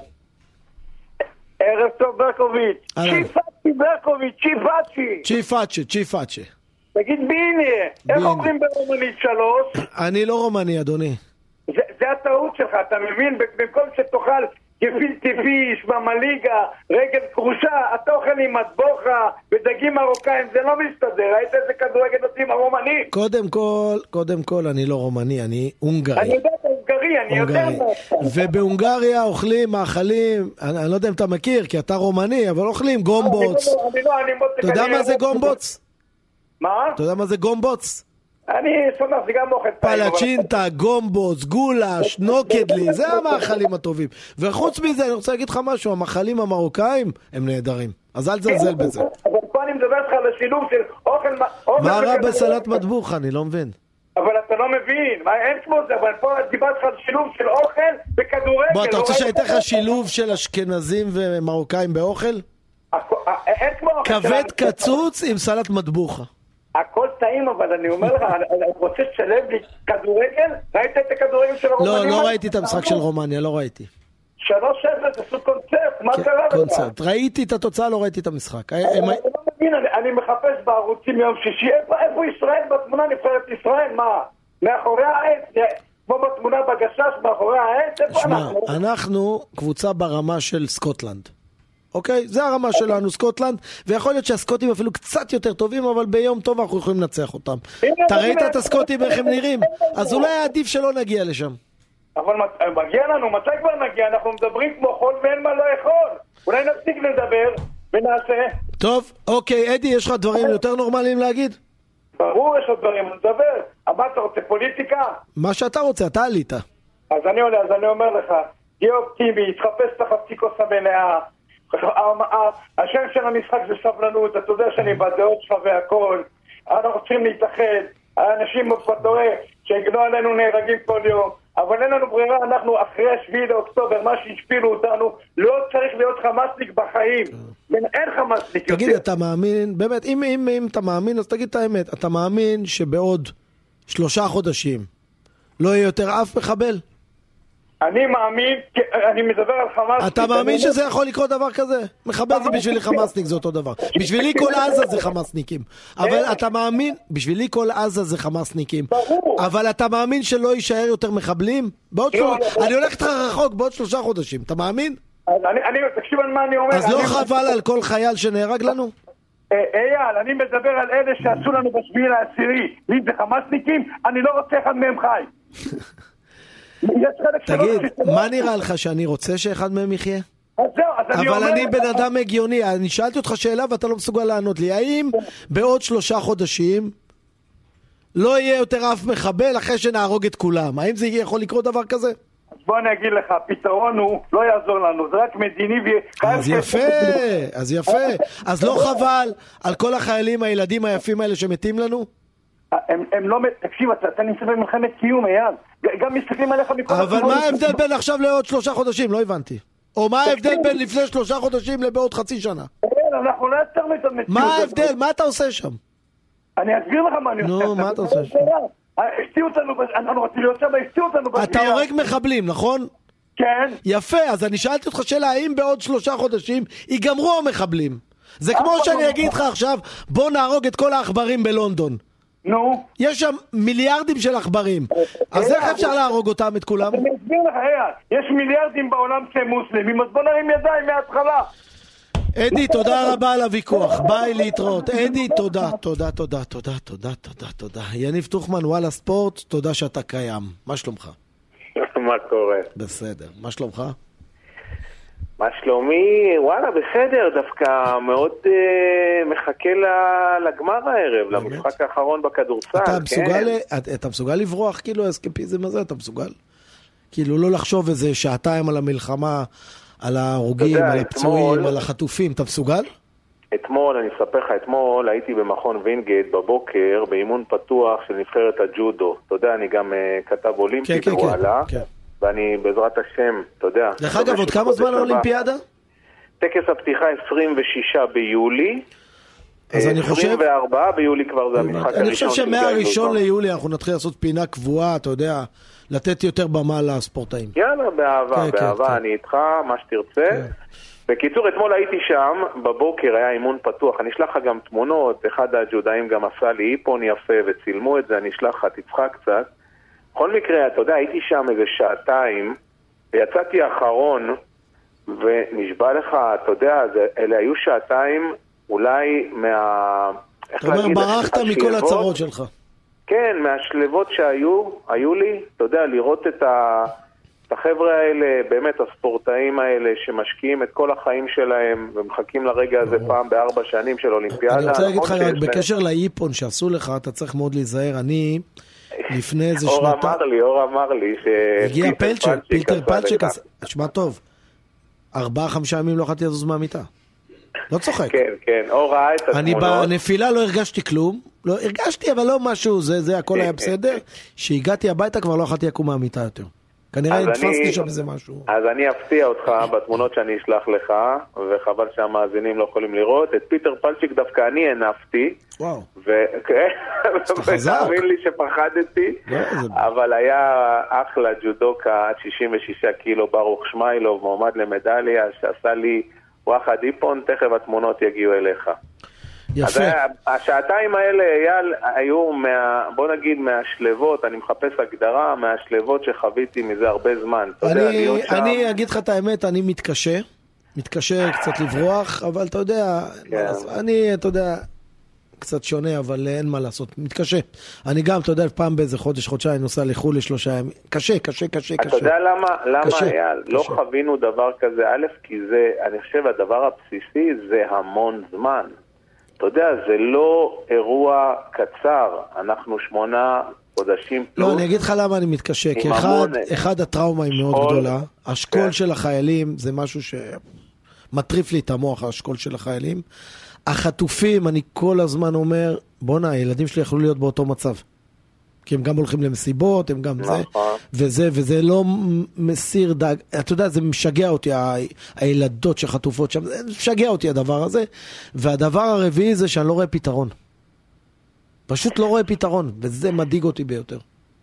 ערב טוב, ברקוביץ'. צ'יפאצ'י, ברקוביץ', צ'יפאצ'י. צ'יפאצ'י, צ'יפאצ'י. תגיד ביני, איך אומרים ברומנית שלוש? אני לא רומני, אדוני. זה הטעות שלך, אתה מבין? במקום שתאכל גפילטי פיש, במליגה, רגל קרושה, אתה אוכל עם מטבוחה ודגים מרוקאים, זה לא מסתדר. ראית איזה כדורגל עושים הרומנים? קודם כל, קודם כל, אני לא רומני, אני הונגרי. אני יודע את הונגרי, אני יודע מה. ובהונגריה אוכלים מאכלים, אני לא יודע אם אתה מכיר, כי אתה רומני, אבל אוכלים גומבוץ. אני לא, אני מוצא... אתה יודע מה זה גומבוץ? מה? אתה יודע מה זה גומבוץ? אני סונח, זה גם אוכל טעים. פלצ'ינטה, גומבוץ, גולש, נוקדלי, זה המאכלים הטובים. וחוץ מזה, אני רוצה להגיד לך משהו, המאכלים המרוקאים הם נהדרים. אז אל תזלזל בזה. אבל פה אני מדבר לך על השילוב של אוכל... מה רע בסלט מטבוח? אני לא מבין. אבל אתה לא מבין, אין כמו זה, אבל פה דיברת לך על שילוב של אוכל בכדורגל. בוא, אתה רוצה שהייתה לך שילוב של אשכנזים ומרוקאים באוכל? אין כמו... כבד קצוץ עם סלט מטבוחה. הכל טעים, אבל אני אומר לך, אני רוצה לשלב לי כדורגל, ראית את הכדורגל של הרומניה? לא, לא ראיתי את המשחק של רומניה, לא ראיתי. שלוש אפס, עשו קונצרט, מה קרה לך? קונצרט, ראיתי את התוצאה, לא ראיתי את המשחק. אני לא מבין, אני מחפש בערוצים יום שישי, איפה ישראל בתמונה, נבחרת ישראל, מה? מאחורי העץ, כמו בתמונה בגשש, מאחורי העץ, איפה אנחנו? אנחנו קבוצה ברמה של סקוטלנד. אוקיי? זה הרמה שלנו, סקוטלנד, ויכול להיות שהסקוטים אפילו קצת יותר טובים, אבל ביום טוב אנחנו יכולים לנצח אותם. אתה ראית את הסקוטים איך הם נראים? אז אולי עדיף שלא נגיע לשם. אבל מגיע לנו, מתי כבר נגיע? אנחנו מדברים כמו חול ואין מה לא יכול. אולי נפסיק לדבר ונעשה. טוב, אוקיי, אדי, יש לך דברים יותר נורמליים להגיד? ברור, יש עוד דברים, נדבר. מה אתה רוצה, פוליטיקה? מה שאתה רוצה, אתה עלית. אז אני עולה, אז אני אומר לך, תהיה אופטימי, תחפש את החצי כוס המלאה. השם של המשחק זה סבלנות, אתה יודע שאני בדעות שלך והכל. אנחנו צריכים להתאחד. האנשים בפתורי שהגנו עלינו נהרגים כל יום. אבל אין לנו ברירה, אנחנו אחרי השביעי לאוקטובר, מה שהשפילו אותנו, לא צריך להיות חמאסניק בחיים. אין חמאסניק יותר. תגיד, אתה מאמין, באמת, אם, אם, אם אתה מאמין, אז תגיד את האמת, אתה מאמין שבעוד שלושה חודשים לא יהיה יותר אף מחבל? אני מאמין, אני מדבר על חמאסניק. אתה מאמין שזה יכול לקרות דבר כזה? מחבל זה בשבילי חמאסניק, זה אותו דבר. בשבילי כל עזה זה חמאסניקים. אבל אתה מאמין, בשבילי כל עזה זה חמאסניקים. אבל אתה מאמין שלא יישאר יותר מחבלים? אני הולך איתך רחוק בעוד שלושה חודשים, אתה מאמין? תקשיב על מה אני אומר. אז לא חבל על כל חייל שנהרג לנו? אייל, אני מדבר על אלה שעשו לנו בשביעי לעשירי. אם זה חמאסניקים, אני לא רוצה אחד מהם חי. תגיד, מה נראה לך שאני רוצה שאחד מהם יחיה? אבל אני בן אדם הגיוני, אני שאלתי אותך שאלה ואתה לא מסוגל לענות לי. האם בעוד שלושה חודשים לא יהיה יותר אף מחבל אחרי שנהרוג את כולם? האם זה יכול לקרות דבר כזה? בוא אני אגיד לך, הפתרון הוא לא יעזור לנו, זה רק מדיני. אז יפה, אז יפה. אז לא חבל על כל החיילים הילדים היפים האלה שמתים לנו? הם לא, תקשיב, אתה נמצא במלחמת קיום, אייל. גם מסתכלים עליך מכל... אבל מה ההבדל בין עכשיו לעוד שלושה חודשים? לא הבנתי. או מה ההבדל בין לפני שלושה חודשים לבעוד חצי שנה? אנחנו לא יצרנו את המציאות. מה ההבדל? מה אתה עושה שם? אני אסביר לך מה אני עושה. נו, מה אתה עושה שם? הפתיעו אותנו, אנחנו רוצים להיות שם, הפתיעו אותנו. אתה הורג מחבלים, נכון? כן. יפה, אז אני שאלתי אותך שאלה, האם בעוד שלושה חודשים ייגמרו המחבלים? זה כמו שאני אגיד לך עכשיו, בוא נהרוג את כל העכברים בלונדון. נו. יש שם מיליארדים של עכברים. אז איך אפשר להרוג אותם, את כולם? אני אסביר לך, יש מיליארדים בעולם שהם מוסלמים, אז בוא נרים ידיים מההתחלה. אדי, תודה רבה על הוויכוח. ביי, להתראות. אדי, תודה, תודה, תודה, תודה, תודה, תודה, תודה. יניב טוחמן, וואלה ספורט, תודה שאתה קיים. מה שלומך? מה קורה? בסדר. מה שלומך? מה שלומי? וואלה, בסדר, דווקא מאוד uh, מחכה לגמר הערב, למשחק האחרון בכדורסל. אתה מסוגל, כן. אתה, אתה מסוגל לברוח כאילו האסקפיזם הזה? אתה מסוגל? כאילו לא לחשוב איזה שעתיים על המלחמה, על ההרוגים, על הפצועים, אתמול, על החטופים, אתה מסוגל? אתמול, אני אספר לך, אתמול הייתי במכון וינגייט בבוקר, באימון פתוח של נבחרת הג'ודו. אתה יודע, אני גם uh, כתב אולימפי כן, בוואלה. כן, כן. ואני בעזרת השם, אתה יודע... דרך אגב, עוד כמה זמן האולימפיאדה? טקס הפתיחה עשרים ושישה ביולי. אז אני חושב... עשרים וארבעה ביולי כבר זה המשחק הראשון. אני חושב שמהראשון ליולי אנחנו נתחיל לעשות פינה קבועה, אתה יודע, לתת יותר במה לספורטאים. יאללה, באהבה, באהבה, אני איתך, מה שתרצה. בקיצור, אתמול הייתי שם, בבוקר היה אימון פתוח, אני אשלח לך גם תמונות, אחד הג'ודאים גם עשה לי איפון יפה וצילמו את זה, אני אשלח לך, תצחק קצת. בכל מקרה, אתה יודע, הייתי שם איזה שעתיים, ויצאתי האחרון, ונשבע לך, אתה יודע, אלה היו שעתיים, אולי מה... אתה אומר, ברחת מכל הצרות שלך. כן, מהשלבות שהיו, היו לי, אתה יודע, לראות את, ה... את החבר'ה האלה, באמת הספורטאים האלה, שמשקיעים את כל החיים שלהם, ומחכים לרגע הזה פעם בארבע שנים של אולימפיאדה. אני רוצה להגיד לך רק, בקשר לאיפון שעשו לך, אתה צריך מאוד להיזהר, אני... לפני איזה שנתה... אור אמר לי, אור אמר לי ש... הגיע פלצ'ק, פיטר פלצ'ק, תשמע טוב, ארבעה, חמישה ימים לא יכולתי לזוז מהמיטה. לא צוחק. כן, כן, אור ראה את התמונות. אני בנפילה לא הרגשתי כלום, לא הרגשתי, אבל לא משהו, זה הכל היה בסדר. שהגעתי הביתה כבר לא יכולתי לקום מהמיטה יותר. כנראה נתפסתי שם איזה משהו. אז אני אפתיע אותך בתמונות שאני אשלח לך, וחבל שהמאזינים לא יכולים לראות. את פיטר פלצ'יק דווקא אני הנפתי. וואו. ותאמין לי שפחדתי, אבל היה אחלה ג'ודוקה עד שישים ושישה קילו, ברוך שמיילוב, מועמד למדליה, שעשה לי וואחד איפון, תכף התמונות יגיעו אליך. יפה. אז השעתיים האלה, אייל, היו, מה, בוא נגיד, מהשלבות, אני מחפש הגדרה, מהשלבות שחוויתי מזה הרבה זמן. אני, אני אגיד לך את האמת, אני מתקשה, מתקשה קצת לברוח, אבל אתה יודע, כן. אני, אתה יודע, קצת שונה, אבל אין מה לעשות, מתקשה. אני גם, אתה יודע, פעם באיזה חודש, חודשיים, נוסע לחול לשלושה ימים. קשה, קשה, קשה, קשה. אתה יודע למה, למה היה? לא חווינו דבר כזה, א', כי זה, אני חושב, הדבר הבסיסי זה המון זמן. אתה יודע, זה לא אירוע קצר, אנחנו שמונה חודשים פלוס. לא, אני אגיד לך למה אני מתקשה, כי אחד, אחד הטראומה היא מאוד גדולה, השקול של החיילים זה משהו שמטריף לי את המוח, השקול של החיילים. החטופים, אני כל הזמן אומר, בונה, הילדים שלי יכלו להיות באותו מצב. כי הם גם הולכים למסיבות, הם גם זה, וזה, וזה לא מסיר דג, אתה יודע, זה משגע אותי, הילדות שחטופות שם, זה משגע אותי הדבר הזה, והדבר הרביעי זה שאני לא רואה פתרון. פשוט לא רואה פתרון, וזה מדאיג אותי ביותר.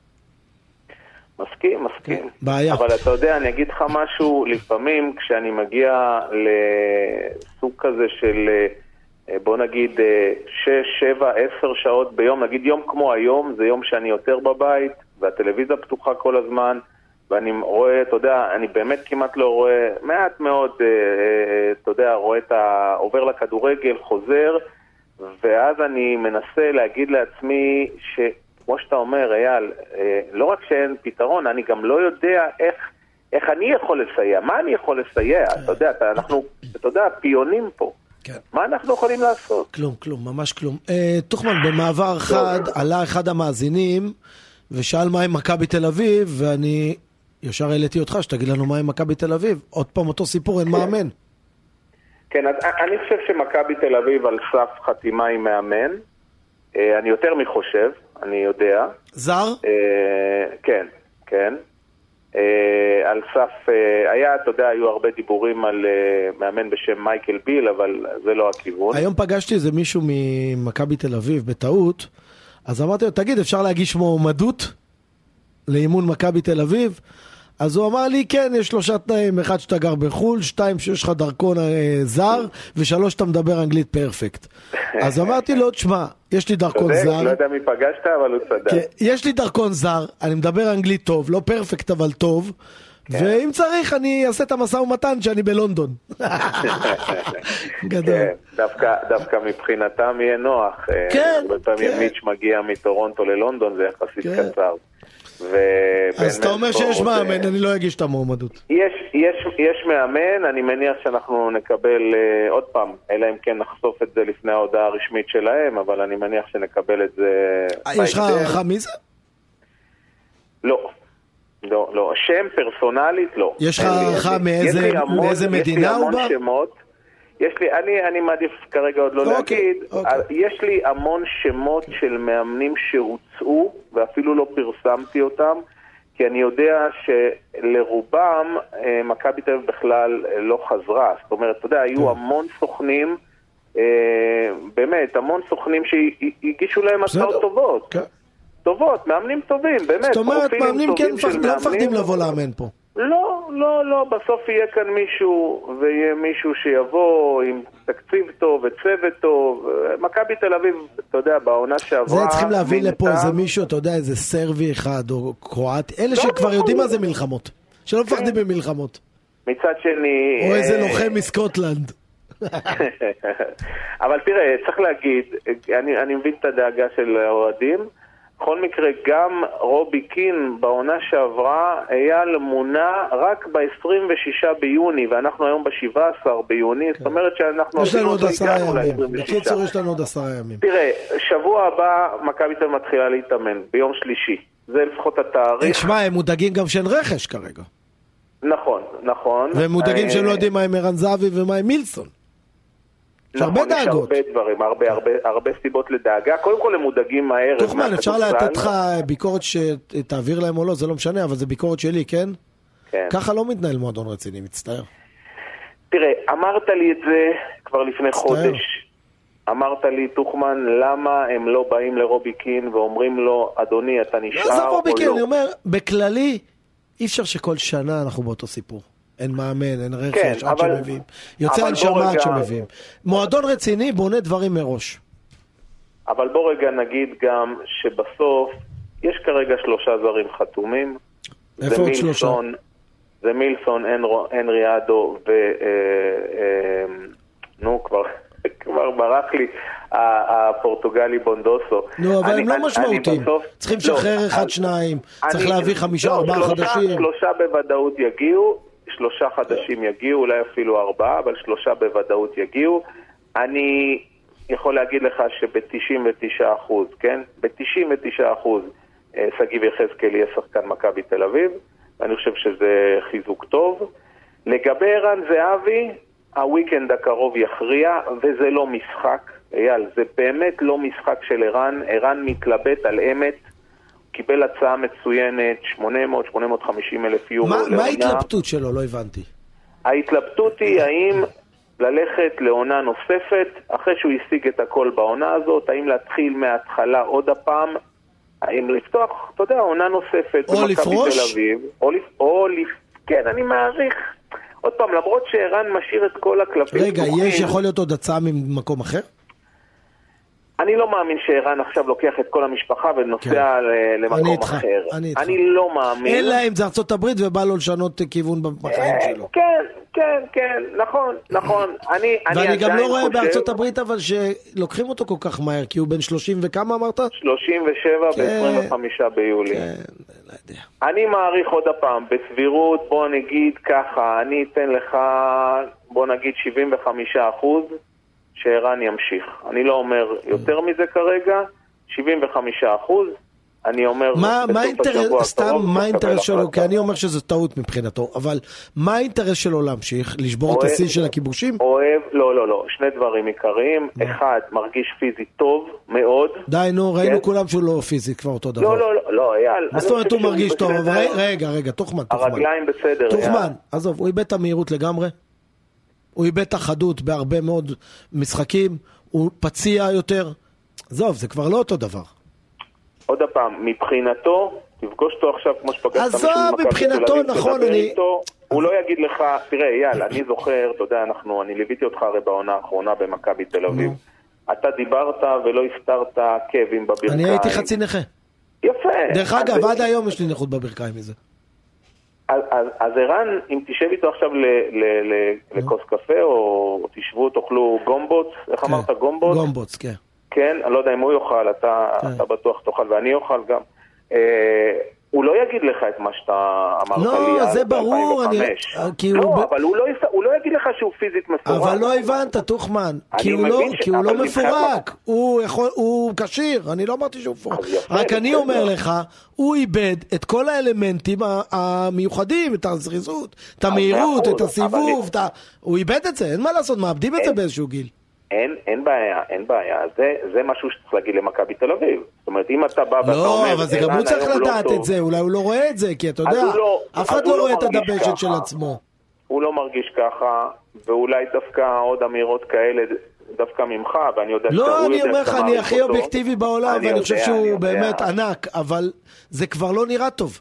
מסכים, מסכים. בעיה. אבל אתה יודע, אני אגיד לך משהו, לפעמים כשאני מגיע לסוג כזה של, בוא נגיד, שש, שבע, עשר שעות ביום, נגיד יום כמו היום, זה יום שאני יותר בבית, והטלוויזיה פתוחה כל הזמן, ואני רואה, אתה יודע, אני באמת כמעט לא רואה, מעט מאוד, אתה יודע, רואה את ה... עובר לכדורגל, חוזר, ואז אני מנסה להגיד לעצמי ש... כמו שאתה אומר, אייל, לא רק שאין פתרון, אני גם לא יודע איך, איך אני יכול לסייע, מה אני יכול לסייע, אתה יודע, אנחנו, אתה יודע, פיונים פה. כן. מה אנחנו יכולים לעשות? כלום, כלום, ממש כלום. אה, תוכמן, במעבר אחד עלה אחד המאזינים ושאל מה עם מכבי תל אביב, ואני ישר העליתי אותך שתגיד לנו מה עם מכבי תל אביב. עוד פעם אותו סיפור, אין מאמן. כן, אני חושב שמכבי תל אביב על סף חתימה עם מאמן. אה, אני יותר מחושב, אני יודע. זר? אה, כן, כן. Uh, על סף, uh, היה, אתה יודע, היו הרבה דיבורים על uh, מאמן בשם מייקל ביל, אבל זה לא הכיוון. היום פגשתי איזה מישהו ממכבי תל אביב בטעות, אז אמרתי לו, תגיד, אפשר להגיש מועמדות לאימון מכבי תל אביב? אז הוא אמר לי, כן, יש שלושה תנאים, אחד שאתה גר בחול, שתיים שיש לך דרכון אה, זר, ושלוש אתה מדבר אנגלית פרפקט. אז אמרתי לו, תשמע, יש לי דרכון זר. לא יודע מי פגשת, אבל הוא צדק. כן, יש לי דרכון זר, אני מדבר אנגלית טוב, לא פרפקט אבל טוב, כן. ואם צריך אני אעשה את המשא ומתן שאני בלונדון. גדול. כן, דווקא, דווקא מבחינתם יהיה נוח. כן. הרבה פעמים כן. מיץ' מגיע מטורונטו ללונדון, זה יחסית כן. קצר. אז אתה אומר שיש מאמן, אני לא אגיש את המועמדות. יש, יש, יש מאמן, אני מניח שאנחנו נקבל עוד פעם, אלא אם כן נחשוף את זה לפני ההודעה הרשמית שלהם, אבל אני מניח שנקבל את זה. יש לך הערכה מי זה? לא, לא, לא. שם פרסונלית לא. יש לך הערכה מאיזה מדינה הוא בא? יש לי, אני, אני מעדיף כרגע עוד לא להגיד, יש לי המון שמות של מאמנים שהוצאו, ואפילו לא פרסמתי אותם, כי אני יודע שלרובם מכבי תל אביב בכלל לא חזרה. זאת אומרת, אתה יודע, היו המון סוכנים, באמת, המון סוכנים שהגישו להם הצעות טובות. טובות, מאמנים טובים, באמת. זאת אומרת, מאמנים כן לא מפחדים לבוא לאמן פה. לא, לא, לא, בסוף יהיה כאן מישהו, ויהיה מישהו שיבוא עם תקציב טוב וצוות טוב. מכבי תל אביב, אתה יודע, בעונה שעברה... זה צריכים להביא לפה איזה מישהו, אתה יודע, איזה סרבי אחד או קרואטי, אלה שכבר יודעים מה זה מלחמות, שלא מפחדים במלחמות. מצד שני... או איזה לוחם מסקוטלנד. אבל תראה, צריך להגיד, אני, אני מבין את הדאגה של האוהדים, בכל מקרה, גם רובי קין בעונה שעברה היה למונה רק ב-עשרים ושישה ביוני, ואנחנו היום ב-שבעה עשר ביוני, זאת אומרת שאנחנו... יש לנו עוד עשרה ימים. בקיצור, יש לנו עוד עשרה ימים. תראה, שבוע הבא מכבי תל אביב מתחילה להתאמן, ביום שלישי. זה לפחות התאריך. תשמע, הם מודאגים גם שאין רכש כרגע. נכון, נכון. והם מודאגים שהם לא יודעים מה עם ערן זהבי ומה עם מילסון. יש הרבה דאגות. יש הרבה דברים, הרבה, הרבה, הרבה סיבות לדאגה. קודם כל הם מודאגים מהר. תוכמן, אפשר לתת לך ביקורת שתעביר להם או לא, זה לא משנה, אבל זה ביקורת שלי, כן? כן. ככה לא מתנהל מועדון רציני, מצטער. תראה, אמרת לי את זה כבר לפני חודש. אמרת לי, תוכמן, למה הם לא באים לרובי קין ואומרים לו, אדוני, אתה נשאר או לא? רובי קין, אני אומר, בכללי, אי אפשר שכל שנה אנחנו באותו סיפור. אין מאמן, אין רכש, עד שמביאים. יוצא הנשמה עד שמביאים. מועדון רציני בונה דברים מראש. אבל בוא רגע נגיד גם שבסוף יש כרגע שלושה זרים חתומים. איפה עוד שלושה? זה מילסון, הנרי אדו ו... נו, כבר... כבר ברח לי הפורטוגלי בונדוסו. נו, אבל הם לא משמעותיים. צריכים לשחרר אחד, שניים, צריך להביא חמישה, ארבעה חדשים. שלושה בוודאות יגיעו, שלושה חדשים יגיעו, אולי אפילו ארבעה, אבל שלושה בוודאות יגיעו. אני יכול להגיד לך שב-תשעים ותשעה אחוז, כן? ב-תשעים ותשעה אחוז סגיב יחזקאל יהיה שחקן מכבי תל אביב, ואני חושב שזה חיזוק טוב. לגבי ערן זהבי, הוויקנד הקרוב יכריע, וזה לא משחק, אייל, זה באמת לא משחק של ערן. ערן מתלבט על אמת, קיבל הצעה מצוינת, שמונה מאות עד שמונה מאות וחמישים אלף יורו. מה, מה ההתלבטות שלו? לא הבנתי. ההתלבטות היא האם ללכת לעונה נוספת, אחרי שהוא השיג את הכל בעונה הזאת, האם להתחיל מההתחלה עוד הפעם, האם לפתוח, אתה יודע, עונה נוספת. או לפרוש? תל אביב, או, לפ... או לפ... כן, אני מעריך. עוד פעם, למרות שערן משאיר את כל הקלפים. רגע, פתוחים, יש יכול להיות עוד הצעה ממקום אחר? אני לא מאמין שערן עכשיו לוקח את כל המשפחה ונוסע כן. למקום אני אחר. אני, אני לא מאמין. אלא אם זה ארצות הברית ובא לו לשנות כיוון בחיים שלו. כן, כן, כן, נכון, נכון. אני, ואני אני גם לא רואה חושב... בארצות הברית אבל שלוקחים אותו כל כך מהר, כי הוא בן שלושים וכמה אמרת? שלושים ושבע כן. ב-עשרים וחמישה ביולי. כן, לא יודע. אני מעריך עוד הפעם, בסבירות, בוא נגיד ככה, אני אתן לך, בוא נגיד שבעים וחמישה אחוז, שערן ימשיך. אני לא אומר יותר מזה כרגע, שבעים וחמישה אחוז, אני אומר... מה האינטרס, סתם, מה האינטרס שלו? כי אני אומר שזה טעות מבחינתו, אבל מה האינטרס שלו להמשיך? לשבור את השיא של הכיבושים? אוהב, לא, לא, לא, שני דברים עיקריים. אחד, מרגיש פיזית טוב מאוד. די, נו, ראינו כולם שהוא לא פיזית כבר אותו דבר. לא, לא, לא, לא, אייל. מה זאת אומרת הוא מרגיש טוב? רגע, רגע, תוכמן, תוכמן. הרגליים בסדר, אייל. תוכמן, עזוב, הוא איבד את המהירות לגמרי. הוא איבד את החדות בהרבה מאוד משחקים, הוא פציע יותר. עזוב, זה כבר לא אותו דבר. עוד הפעם, מבחינתו, תפגוש אותו עכשיו כמו שפגשת עזוב, מבחינתו, נכון, אני... איתו, הוא לא יגיד לך, תראה, יאללה, אני זוכר, אתה יודע, אנחנו, אני ליוויתי אותך הרי בעונה האחרונה במכבי תל אביב. אתה דיברת ולא הסתרת כאבים בברכיים. אני הייתי חצי נכה. יפה. דרך אגב, עד היום יש לי נכות בברכיים מזה. אז, אז, אז ערן, אם תשב איתו עכשיו לכוס קפה, או תשבו, תאכלו גומבוץ, איך אמרת גומבוץ? גומבוץ, כן. כן, אני לא יודע אם הוא יאכל, אתה, אתה בטוח תאכל, ואני אוכל גם. אה, הוא לא יגיד לך את מה שאתה אמרת לא, לי. לא, זה ברור. אני... כי לא, הוא... אבל הוא לא, הוא לא יגיד לך שהוא פיזית מפורק. אבל לא הבנת, תוכמן. כי הוא לא, ש... כי הוא לא מפורק. הוא, יכול... הוא קשיר. אני לא אמרתי שהוא מפורק. רק אני אומר לך, הוא איבד את כל האלמנטים המיוחדים, את הזריזות, את המהירות, את הסיבוב. את ה... הוא איבד את זה, אין מה לעשות, מאבדים את זה באיזשהו גיל. אין, אין בעיה, אין בעיה. זה, זה משהו שצריך להגיד למכבי תל אביב. זאת אומרת, אם אתה בא ואתה אומר... לא, אבל זה גם הוא צריך לדעת את זה, אולי הוא לא רואה את זה, כי אתה יודע, אף אחד לא רואה את הדבשת של עצמו. הוא לא מרגיש ככה, ואולי דווקא עוד אמירות כאלה, דווקא ממך, ואני יודע... לא, אני אומר לך, אני הכי אובייקטיבי בעולם, ואני חושב שהוא באמת ענק, אבל זה כבר לא נראה טוב.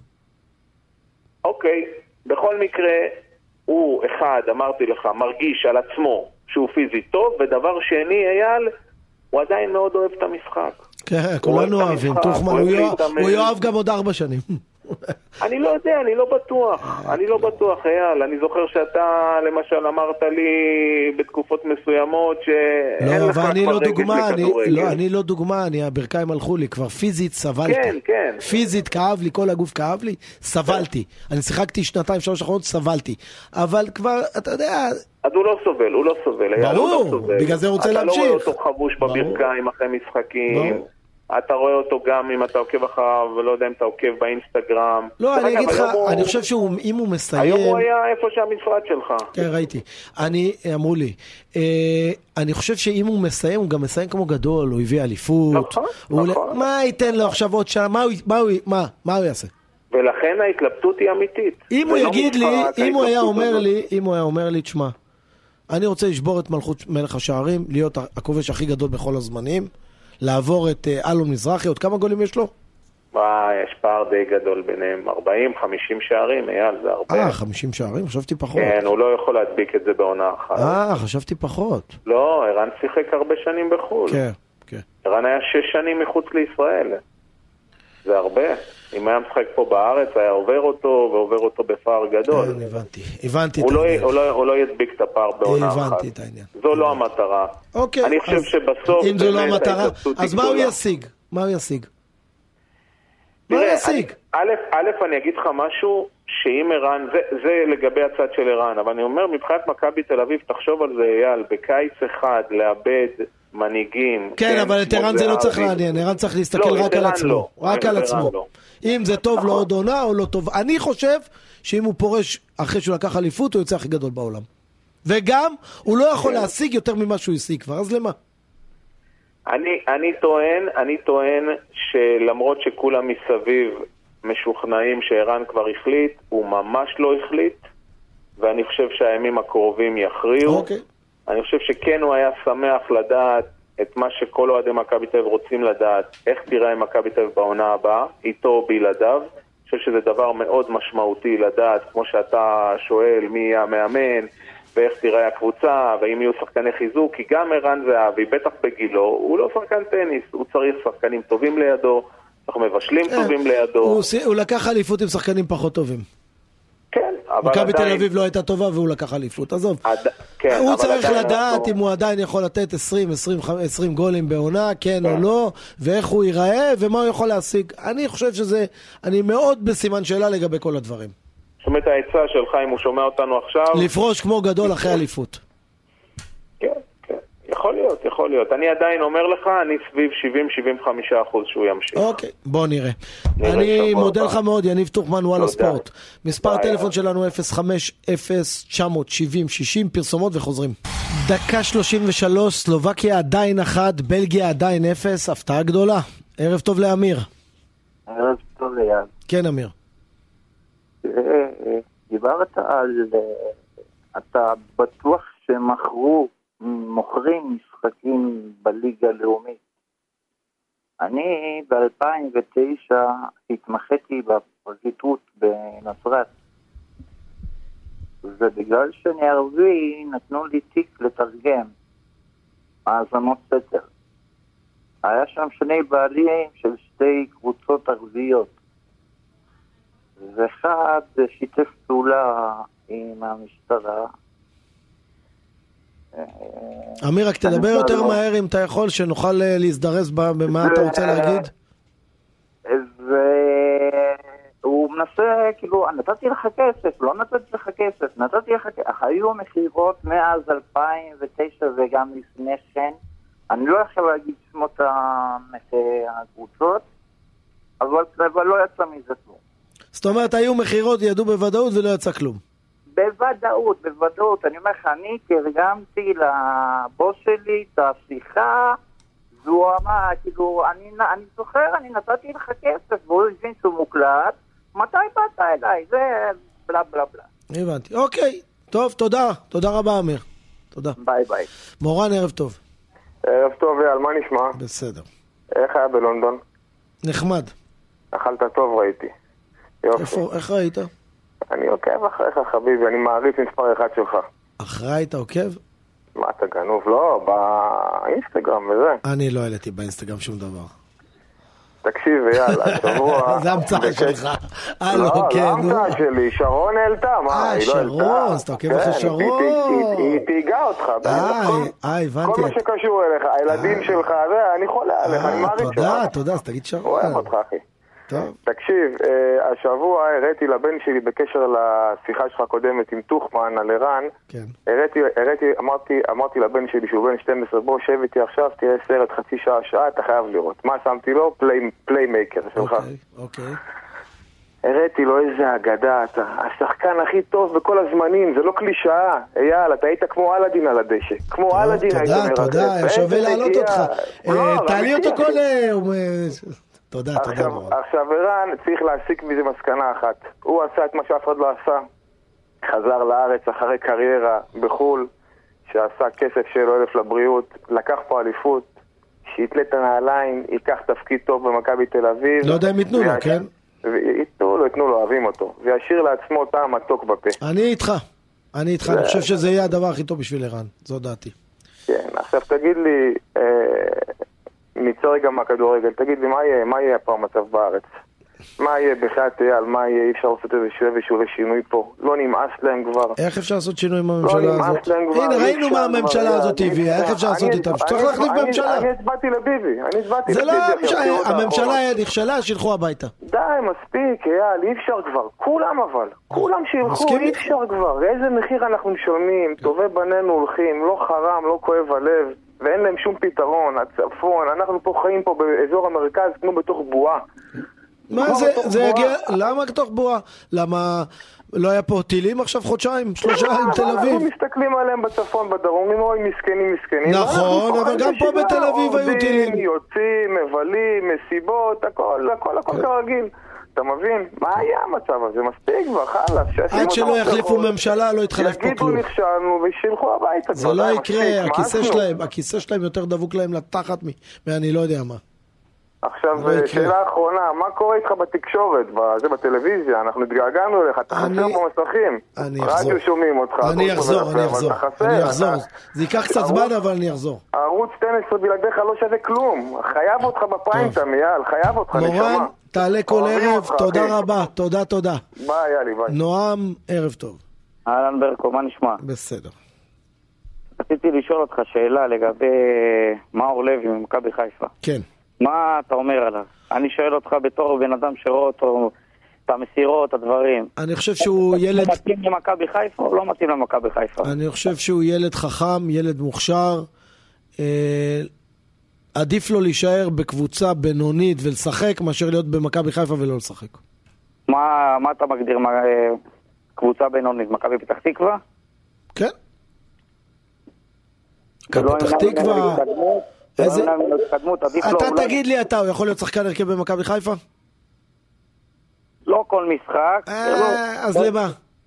אוקיי, בכל מקרה, הוא אחד, אמרתי לך, מרגיש על עצמו, שהוא פיזי טוב, ודבר שני, אייל, הוא עדיין מאוד אוהב את המשחק. כן, כולנו אוהבים, תוכמן, הוא יאהב גם עוד ארבע שנים. אני לא יודע, אני לא בטוח, אני לא בטוח, אייל, אני זוכר שאתה, למשל, אמרת לי בתקופות מסוימות שאין לך כבר רגש לכדורגל. לא, אני לא דוגמה, אני, הברכיים הלכו לי, כבר פיזית סבלתי. כן, כן. פיזית כאב לי, כל הגוף כאב לי, סבלתי. אני שיחקתי שנתיים, שלוש אחרות, סבלתי. אבל כבר, אתה יודע... אז הוא לא סובל, הוא לא סובל. ברור, בגלל זה רוצה להמשיך. אתה לא רואה אותו חבוש בברכיים אחרי משחקים. אתה רואה אותו גם אם אתה עוקב אחריו, ולא יודע אם אתה עוקב באינסטגרם. לא, אני אגיד לך, אני חושב שאם הוא מסיים... היום הוא היה איפה שהמשרד שלך. כן, ראיתי. אני, אמרו לי, אני חושב שאם הוא מסיים, הוא גם מסיים כמו גדול, הוא הביא אליפות. נכון, נכון. מה ייתן לו עכשיו עוד שעה? מה הוא יעשה? ולכן ההתלבטות היא אמיתית. אם הוא יגיד לי, אם הוא היה אומר לי, אם הוא היה אומר לי, תשמע, אני רוצה לשבור את מלכות מלך השערים, להיות הכובש הכי גדול בכל הזמנים, לעבור את אלון מזרחי, עוד כמה גולים יש לו? יש פער די גדול ביניהם, ארבעים חמישים שערים, אייל, זה הרבה. אה, חמישים שערים? חשבתי פחות. כן, הוא לא יכול להדביק את זה בעונה אחת. אה, חשבתי פחות. לא, ערן שיחק הרבה שנים בחו"ל. כן, כן. ערן היה שש שנים מחוץ לישראל. זה הרבה. אם היה משחק פה בארץ, היה עובר אותו, ועובר אותו בפער גדול. כן, הבנתי, הבנתי את העניין. הוא לא, הוא לא ידביק את הפער בעונה אחת. הבנתי את העניין. זו לא המטרה. אוקיי. אני חושב שבסוף... אם זו לא המטרה, אז מה הוא ישיג? מה הוא ישיג? מה הוא ישיג? א', אני אגיד לך משהו, שאם ערן, זה, זה לגבי הצד של ערן, אבל אני אומר, מבחינת מכבי תל אביב, תחשוב על זה, אייל, בקיץ אחד, לאבד מנהיגים. כן, אבל את ערן זה לא צריך לעניין, ערן צריך להסתכל רק על עצמו. רק על עצמו. אם זה טוב לו עוד עונה או לא טוב. אני חושב שאם הוא פורש אחרי שהוא לקח אליפות, הוא יוצא הכי גדול בעולם. וגם, הוא לא יכול להשיג יותר ממה שהוא השיג כבר, אז למה? אני, אני טוען, אני טוען שלמרות שכולם מסביב משוכנעים שערן כבר החליט, הוא ממש לא החליט, ואני חושב שהימים הקרובים יכריעו. אוקיי. אני חושב שכן הוא היה שמח לדעת את מה שכל אוהדי מכבי תל אביב רוצים לדעת, איך תראה מכבי תל אביב בעונה הבאה, איתו או בלעדיו. אני חושב שזה דבר מאוד משמעותי לדעת, כמו שאתה שואל מי יהיה המאמן, ואיך תראה הקבוצה, ואם יהיו שחקני חיזוק, כי גם ערן זהבי, בטח בגילו, הוא לא שחקן טניס, הוא צריך שחקנים טובים לידו, אנחנו מבשלים טובים לידו. הוא, הוא לקח אליפות עם שחקנים פחות טובים. כן, אבל מכבי תל אביב לא הייתה טובה והוא לקח אליפות, עזוב. עד... כן, הוא צריך לדעת אנחנו... אם הוא עדיין יכול לתת עשרים עשרים גולים בעונה, כן, כן או לא, ואיך הוא ייראה ומה הוא יכול להשיג. אני חושב שזה, אני מאוד בסימן שאלה לגבי כל הדברים. שומע את העצה שלך אם הוא שומע אותנו עכשיו. לפרוש כמו גדול אחרי אליפות. כן, כן. יכול להיות, יכול להיות. אני עדיין אומר לך, אני סביב שבעים עד שבעים וחמישה אחוז שהוא ימשיך. אוקיי, בוא נראה. אני מודה לך מאוד, יניב טוחמן, וואלה ספורט. מספר הטלפון שלנו אפס חמש אפס תשע שבעים שישים, פרסומות וחוזרים. דקה שלושים ושלוש, סלובקיה עדיין אחת, בלגיה עדיין אפס, הפתעה גדולה. ערב טוב לאמיר. ערב טוב ליד. כן, אמיר. דיברת על, אתה בטוח שמכרו, מוכרים משחקים בליגה הלאומית. אני ב-אלפיים ותשע התמחיתי בפרקליטות בנצרת, ובגלל שאני ערבי נתנו לי תיק לתרגם האזנות סתר. היה שם שני בעלים של שתי קבוצות ערביות, ואחד שיתף פעולה עם המשטרה. אמיר, רק תדבר יותר מהר אם אתה יכול, שנוכל להזדרז במה אתה רוצה להגיד. והוא מנסה, כאילו, נתתי לך כסף, לא נתתי לך כסף, נתתי לך כסף. היו מחירות מאז אלפיים ותשע וגם לפני כן. אני לא יכול להגיד שמות הקבוצות, אבל לא יצא מזה כלום. זאת אומרת, היו מחירות, ידעו בוודאות ולא יצא כלום. בוודאות, בוודאות. אני אומר לך, אני תרגמתי לבוס שלי את השיחה, והוא אמר, כאילו, אני, אני זוכר, אני נתתי לך כסף, והוא הבין שהוא מוקלט, מתי באת אליי? זה בלה בלה בלה. הבנתי. אוקיי, טוב, תודה. תודה רבה, אמיר. תודה. ביי ביי. מורן, ערב טוב. ערב טוב, יאל, מה נשמע? בסדר. איך היה בלונדון? נחמד. אכלת טוב, ראיתי. יופי. איפה, איך ראית? אני עוקב אחריך, חביבי, אני מעריץ מספר אחד שלך. אחרי אתה עוקב? מה, אתה גנוב? לא, באינסטגרם וזה. אני לא העליתי באינסטגרם שום דבר. תקשיב, יאללה, השבוע... זה המצאה שלך. לא, זה המצאה שלי, שרון העלתה, מה, היא לא העלתה? אה, שרון, אז אתה עוקב אחרי שרון. היא תיגע אותך. אה, הבנתי. כל מה שקשור אליך, הילדים שלך, אני חולה עליך, אני מעריץ שלך. תודה, תודה, אז תגיד שרון. אוהב אותך, אחי. תקשיב, השבוע הראיתי לבן שלי בקשר לשיחה שלך קודמת עם טוחמן על ערן. הראיתי, הראיתי, אמרתי, אמרתי לבן שלי שהוא בן שתים עשרה, בוא שב איתי עכשיו, תראה סרט חצי שעה, שעה, אתה חייב לראות. מה שמתי לו? פליימייקר שלך. אוקיי. הראיתי לו איזה אגדה, אתה השחקן הכי טוב בכל הזמנים, זה לא קלישאה. אייל, אתה היית כמו אלאדין על הדשא. כמו אלאדין היית מרחב. תודה, תודה, שווה להעלות אותך. תעלי אותו כל... תודה, תודה מאוד. עכשיו, ערן צריך להסיק מזה מסקנה אחת. הוא עשה את מה שאף אחד לא עשה. חזר לארץ אחרי קריירה בחול, שעשה כסף שלו אלף לבריאות, לקח פה אליפות, שיתלה את הנעליים, ייקח תפקיד טוב במכבי תל אביב. לא יודע אם יתנו לו, כן? יתנו לו, יתנו לו, אוהבים אותו. וישאיר לעצמו טעם מתוק בפה. אני איתך. אני איתך, אני חושב שזה יהיה הדבר הכי טוב בשביל ערן. זו דעתי. כן, עכשיו תגיד לי... נצא רגע מהכדורגל, תגיד לי, מה יהיה, מה יהיה פה המצב בארץ? מה יהיה בחייאת אייל, מה יהיה, אי אפשר לעשות איזשהו לשינוי פה. לא נמאס להם כבר. איך אפשר לעשות שינוי בממשלה הזאת? הנה, ראינו מה הממשלה הזאת הביאה, איך אפשר לעשות איתה? צריך להחליף בממשלה. אני הצבעתי לביבי, אני הצבעתי לביבי. זה לביבי. לא, הממשלה נכשלה, שילכו הביתה. די, מספיק, אייל, אי אפשר כבר. כולם אבל, כולם שילכו, אי אפשר כבר. איזה מחיר אנחנו משלמים, טובי בנינו הולכים, לא חרם, לא כואב הלב, ואין להם שום פתרון. הצפון, אנחנו פה חיים פה באזור המרכז, כמו בתוך בועה. מה זה, זה יגיע, למה בתוך בועה? למה לא היה פה טילים עכשיו חודשיים, שלושה עם תל אביב? אנחנו מסתכלים עליהם בצפון, בדרום, אוי מסכנים מסכנים. נכון, אבל גם פה בתל אביב היו טילים. יוצאים, מבלים, מסיבות, הכל, הכל, הכל כרגיל. אתה מבין? מה היה המצב הזה? מספיק כבר, חלאס. עד שלא יחליפו ממשלה, לא יתחלף פה כלום. יגידו נכשלנו ושילכו הביתה. זה לא יקרה, הכיסא שלהם, הכיסא שלהם יותר דבוק להם לתחת מאני לא יודע מה. עכשיו, שאלה אחרונה, מה קורה איתך בתקשורת, זה בטלוויזיה? אנחנו התגעגענו אליך, אתה חסר במסכים. אני אחזור. רדיו שומעים אותך. אני אחזור, אני אחזור. אני אחזור. זה ייקח קצת זמן, אבל אני אחזור. ערוץ שתים עשרה בלעדיך לא שווה כלום. חייב אותך בפריים טיים, אייל, חייב אותך, נשמה. נורן, תעלה כל ערב, תודה רבה, תודה, תודה. ביי, יאלי, ביי. נועם, ערב טוב. אהלן ברקו, מה נשמע? בסדר. רציתי לשאול אותך שאלה לגבי מאור לוי ממכבי חיפה. כן. מה אתה אומר עליו? אני שואל אותך בתור בן אדם שרואה אותו, את המסירות, הדברים. אני חושב שהוא ילד... הוא מתאים למכבי חיפה או לא מתאים למכבי חיפה? אני חושב שהוא ילד חכם, ילד מוכשר. אה, עדיף לו להישאר בקבוצה בינונית ולשחק, מאשר להיות במכבי חיפה ולא לשחק. מה, מה אתה מגדיר? מה, אה, קבוצה בינונית? מכבי פתח תקווה? כן. מכבי פתח תקווה... איזה... אתה תגיד לי אתה, הוא יכול להיות שחקן הרכב במכבי חיפה? לא כל משחק. אז למה?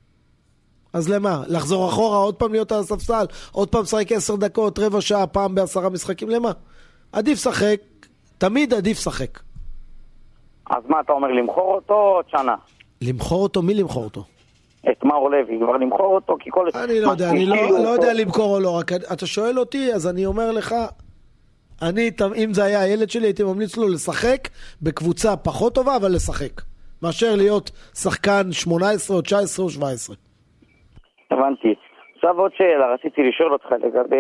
אז למה? לחזור אחורה, עוד פעם להיות על הספסל, עוד פעם שחק עשר דקות, רבע שעה, פעם בעשרה משחקים, למה? עדיף שחק, תמיד עדיף שחק. אז מה אתה אומר, למחור אותו עוד שנה? למחור אותו? מי למחור אותו? את מאור לוי, כבר למחור אותו כי כל... אני לא יודע, אני לא יודע למכור או לא, רק אתה שואל אותי, אז אני אומר לך... אני, אם זה היה הילד שלי, הייתי ממליץ לו לשחק בקבוצה פחות טובה, אבל לשחק. מאשר להיות שחקן שמונה עשרה או תשע עשרה או שבע עשרה. הבנתי. עכשיו עוד שאלה, רציתי לשאול אותך לגבי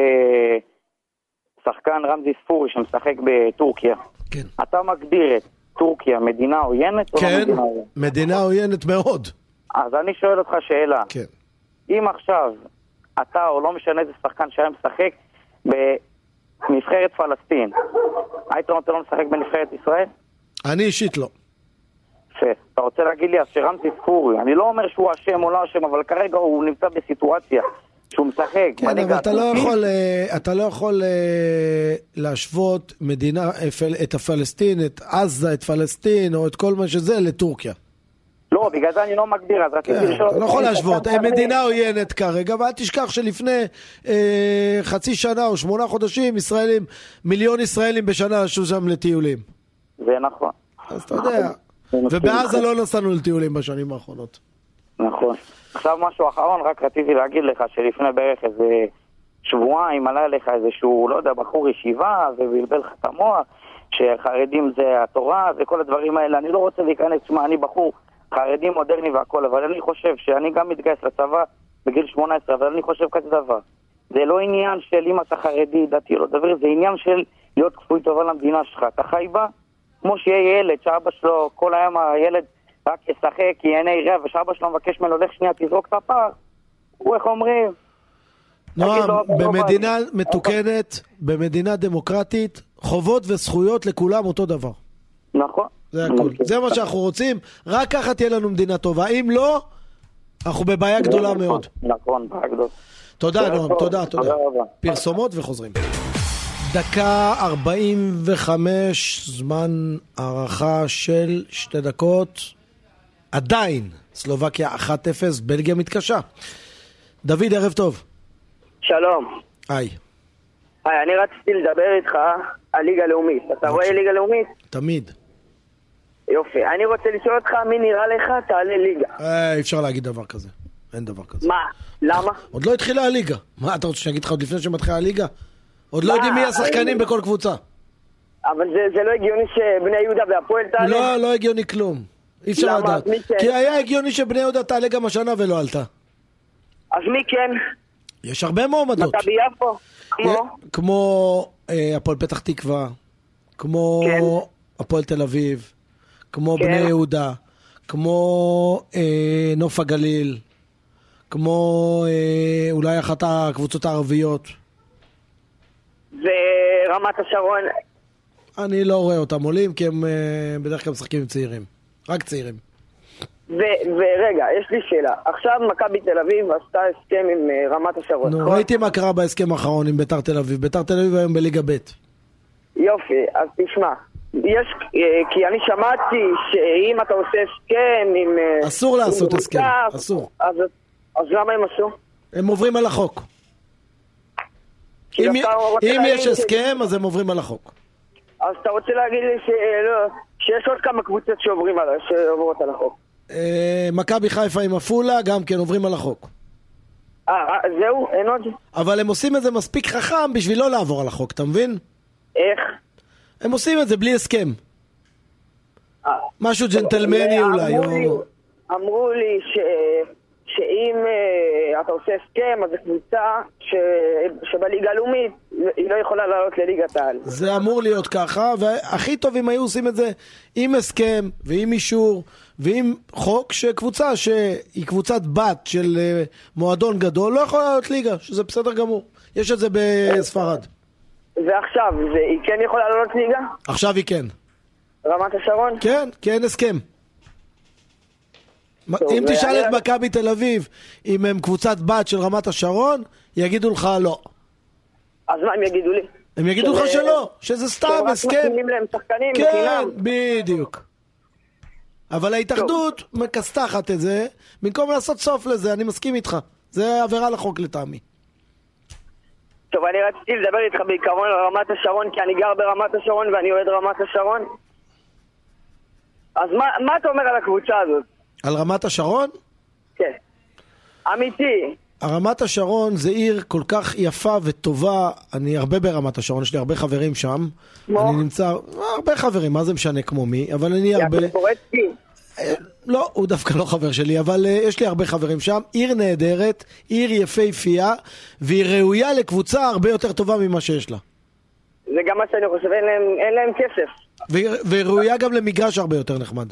שחקן רמזי ספורי שמשחק בטורקיה. כן. אתה מגדיר את טורקיה מדינה עוינת או כן, לא מדינה עוינת? מדינה עוינת מאוד. אז אני שואל אותך שאלה. כן. אם עכשיו אתה או לא משנה איזה שחקן שהיה משחק ב... נבחרת פלסטין, היית נותן לו לשחק בנבחרת ישראל? אני אישית לא. אתה רוצה להגיד לי, אז שרמזי ספורי, אני לא אומר שהוא אשם או לא אשם, אבל כרגע הוא נמצא בסיטואציה שהוא משחק. כן, אבל אתה לא יכול, אתה לא יכול להשוות מדינה, את הפלסטין, את עזה, את פלסטין, או את כל מה שזה, לטורקיה. לא, בגלל זה אני לא מגדיר, אז רציתי לשאול... אתה לא יכול להשוות, מדינה עוינת כרגע, ואל תשכח שלפני חצי שנה או שמונה חודשים, ישראלים, מיליון ישראלים בשנה עשו שם לטיולים. זה נכון. אז אתה יודע, ובעזה לא נסענו לטיולים בשנים האחרונות. נכון. עכשיו משהו אחרון, רק רציתי להגיד לך שלפני בערך איזה שבועיים עלה לך איזשהו, לא יודע, בחור ישיבה, ובלבל לך את המוח, שחרדים זה התורה וכל הדברים האלה. אני לא רוצה להיכנס, שמה, אני בחור חרדי מודרני והכל, אבל אני חושב שאני גם מתגייס לצבא בגיל שמונה עשרה, אבל אני חושב כזה דבר. זה לא עניין של אם אתה חרדי, דתי, לא דבר, זה עניין של להיות כפוי טובה למדינה שלך. אתה חי בה, כמו שיהיה ילד, שאבא שלו, כל היום הילד רק ישחק, ייהנה רב, ושאבא שלו מבקש ממנו, לך שנייה, תזרוק את הפר. הוא איך אומרים? נועם, במדינה מתוקנת, במדינה דמוקרטית, חובות וזכויות לכולם אותו דבר. נכון. זה הכל. זה מה שאנחנו רוצים, רק ככה תהיה לנו מדינה טובה. אם לא, אנחנו בבעיה גדולה מאוד. נכון, בעיה גדולה. תודה, נועם, תודה, תודה. פרסומות וחוזרים. דקה ארבעים וחמש, זמן הערכה של שתי דקות. עדיין, סלובקיה אחת אפס, בלגיה מתקשה. דוד, ערב טוב. שלום. היי. היי, אני רציתי לדבר איתך על ליגה לאומית. אתה רואה ליגה לאומית? תמיד. יופי. אני רוצה לשאול אותך, מי נראה לך תעלה ליגה? אה, אפשר להגיד דבר כזה. אין דבר כזה. מה? למה? עוד לא התחילה הליגה. מה, אתה רוצה שאני אגיד לך עוד לפני שמתחילה הליגה? עוד לא יודעים מי השחקנים בכל קבוצה. אבל זה, זה לא הגיוני שבני יהודה והפועל תעלה? לא, לא הגיוני כלום. אי אפשר לדעת. כי היה הגיוני שבני יהודה תעלה גם השנה ולא עלתה. אז מי כן? יש הרבה מועמדות. מכבי יפו? כמו? כמו הפועל פתח תקווה, כמו הפועל תל אביב, כמו בני יהודה, כמו נוף הגליל, כמו אולי אחת הקבוצות הערביות. ורמת השרון? אני לא רואה אותם עולים, כי הם בדרך כלל משחקים עם צעירים. רק צעירים. ורגע, יש לי שאלה. עכשיו מכבי תל אביב עשתה הסכם עם רמת השרון. נו, ראיתי מה קרה בהסכם האחרון עם ביתר תל אביב. ביתר תל אביב היום בליגה ב'. יופי, אז תשמע. יש, כי אני שמעתי שאם אתה עושה הסכם עם... אסור לעשות הסכם, אסור. אז, אז למה הם עשו? הם עוברים על החוק. אם, אם יש הסכם, ש... אז הם עוברים על החוק. אז אתה רוצה להגיד לי שלא, שיש עוד כמה קבוצות שעוברים על, שעוברות על החוק? אה, מכבי חיפה עם עפולה גם כן עוברים על החוק. אה, זהו? אין עוד? אבל הם עושים את זה מספיק חכם בשביל לא לעבור על החוק, אתה מבין? איך? הם עושים את זה בלי הסכם. משהו ג'נטלמני אולי. אמרו לי ש... שאם uh, אתה עושה הסכם, אז זו קבוצה ש... שבליגה הלאומית היא לא יכולה לעלות לליגת העל. זה אמור להיות ככה, והכי טוב אם היו עושים את זה עם הסכם ועם אישור ועם חוק שקבוצה שהיא קבוצת בת של uh, מועדון גדול לא יכולה לעלות ליגה, שזה בסדר גמור. יש את זה בספרד. ועכשיו, זה, היא כן יכולה לעלות ליגה? עכשיו היא כן. רמת השרון? כן, כן הסכם. אם תשאל את מכבי תל אביב אם הם קבוצת בת של רמת השרון, יגידו לך לא. אז מה הם יגידו לי? הם יגידו לך שלא, שזה סתם הסכם. כן, בדיוק. אבל ההתאחדות מקסתחת את זה, במקום לעשות סוף לזה, אני מסכים איתך. זה עבירה לחוק לטעמי. טוב, אני רציתי לדבר איתך בעיקרון על רמת השרון, כי אני גר ברמת השרון ואני אוהד רמת השרון. אז מה, מה אתה אומר על הקבוצה הזאת? על רמת השרון? כן. אמיתי. רמת השרון זה עיר כל כך יפה וטובה. אני הרבה ברמת השרון, יש לי הרבה חברים שם. כמו? אני נמצא, הרבה חברים, מה זה משנה כמו מי, אבל אני הרבה... יעקב פורצקי? לא, הוא דווקא לא חבר שלי, אבל יש לי הרבה חברים שם. עיר נהדרת, עיר יפהפייה, והיא ראויה לקבוצה הרבה יותר טובה ממה שיש לה. זה גם מה שאני חושב, אין להם, אין להם כסף. וראויה גם למגרש הרבה יותר נחמד.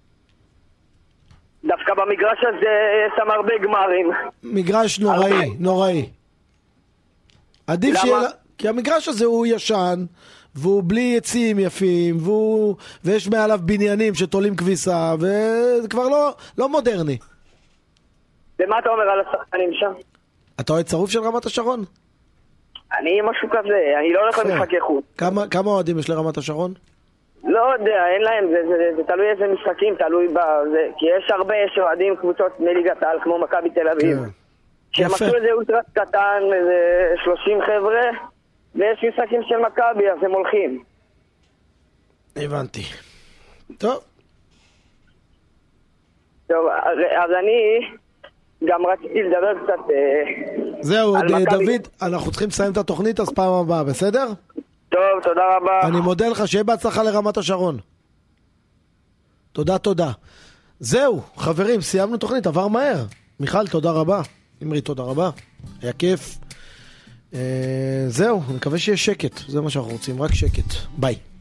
דווקא במגרש הזה יש שם הרבה גמרים. מגרש נוראי, נוראי. עדיף שיהיה... כי המגרש הזה הוא ישן, והוא בלי עצים יפים, והוא... ויש מעליו בניינים שתולים כביסה, וזה כבר לא, לא מודרני. ומה אתה אומר על השחקנים שם? אתה אוהד צרוף של רמת השרון? אני משהו כזה, אני לא הולך למשחקי חוץ. כמה, כמה אוהדים יש לרמת השרון? לא יודע, אין להם, זה, זה, זה, זה תלוי איזה משחקים, תלוי בזה, כי יש הרבה שאוהדים קבוצות מליגת העל כמו מכבי תל אביב. כן. שהם עשו איזה אולטרס קטן, איזה שלושים חבר'ה, ויש משחקים של מכבי, אז הם הולכים. הבנתי. טוב. טוב, אז, אז אני גם רציתי לדבר קצת זהו, דוד, אנחנו צריכים לסיים את התוכנית, אז פעם הבאה, בסדר? טוב, תודה רבה. אני מודה לך, שיהיה בהצלחה לרמת השרון. תודה, תודה. זהו, חברים, סיימנו תוכנית, עבר מהר. מיכל, תודה רבה. אמרי, תודה רבה. היה כיף. אה, זהו, אני מקווה שיהיה שקט. זה מה שאנחנו רוצים, רק שקט. ביי.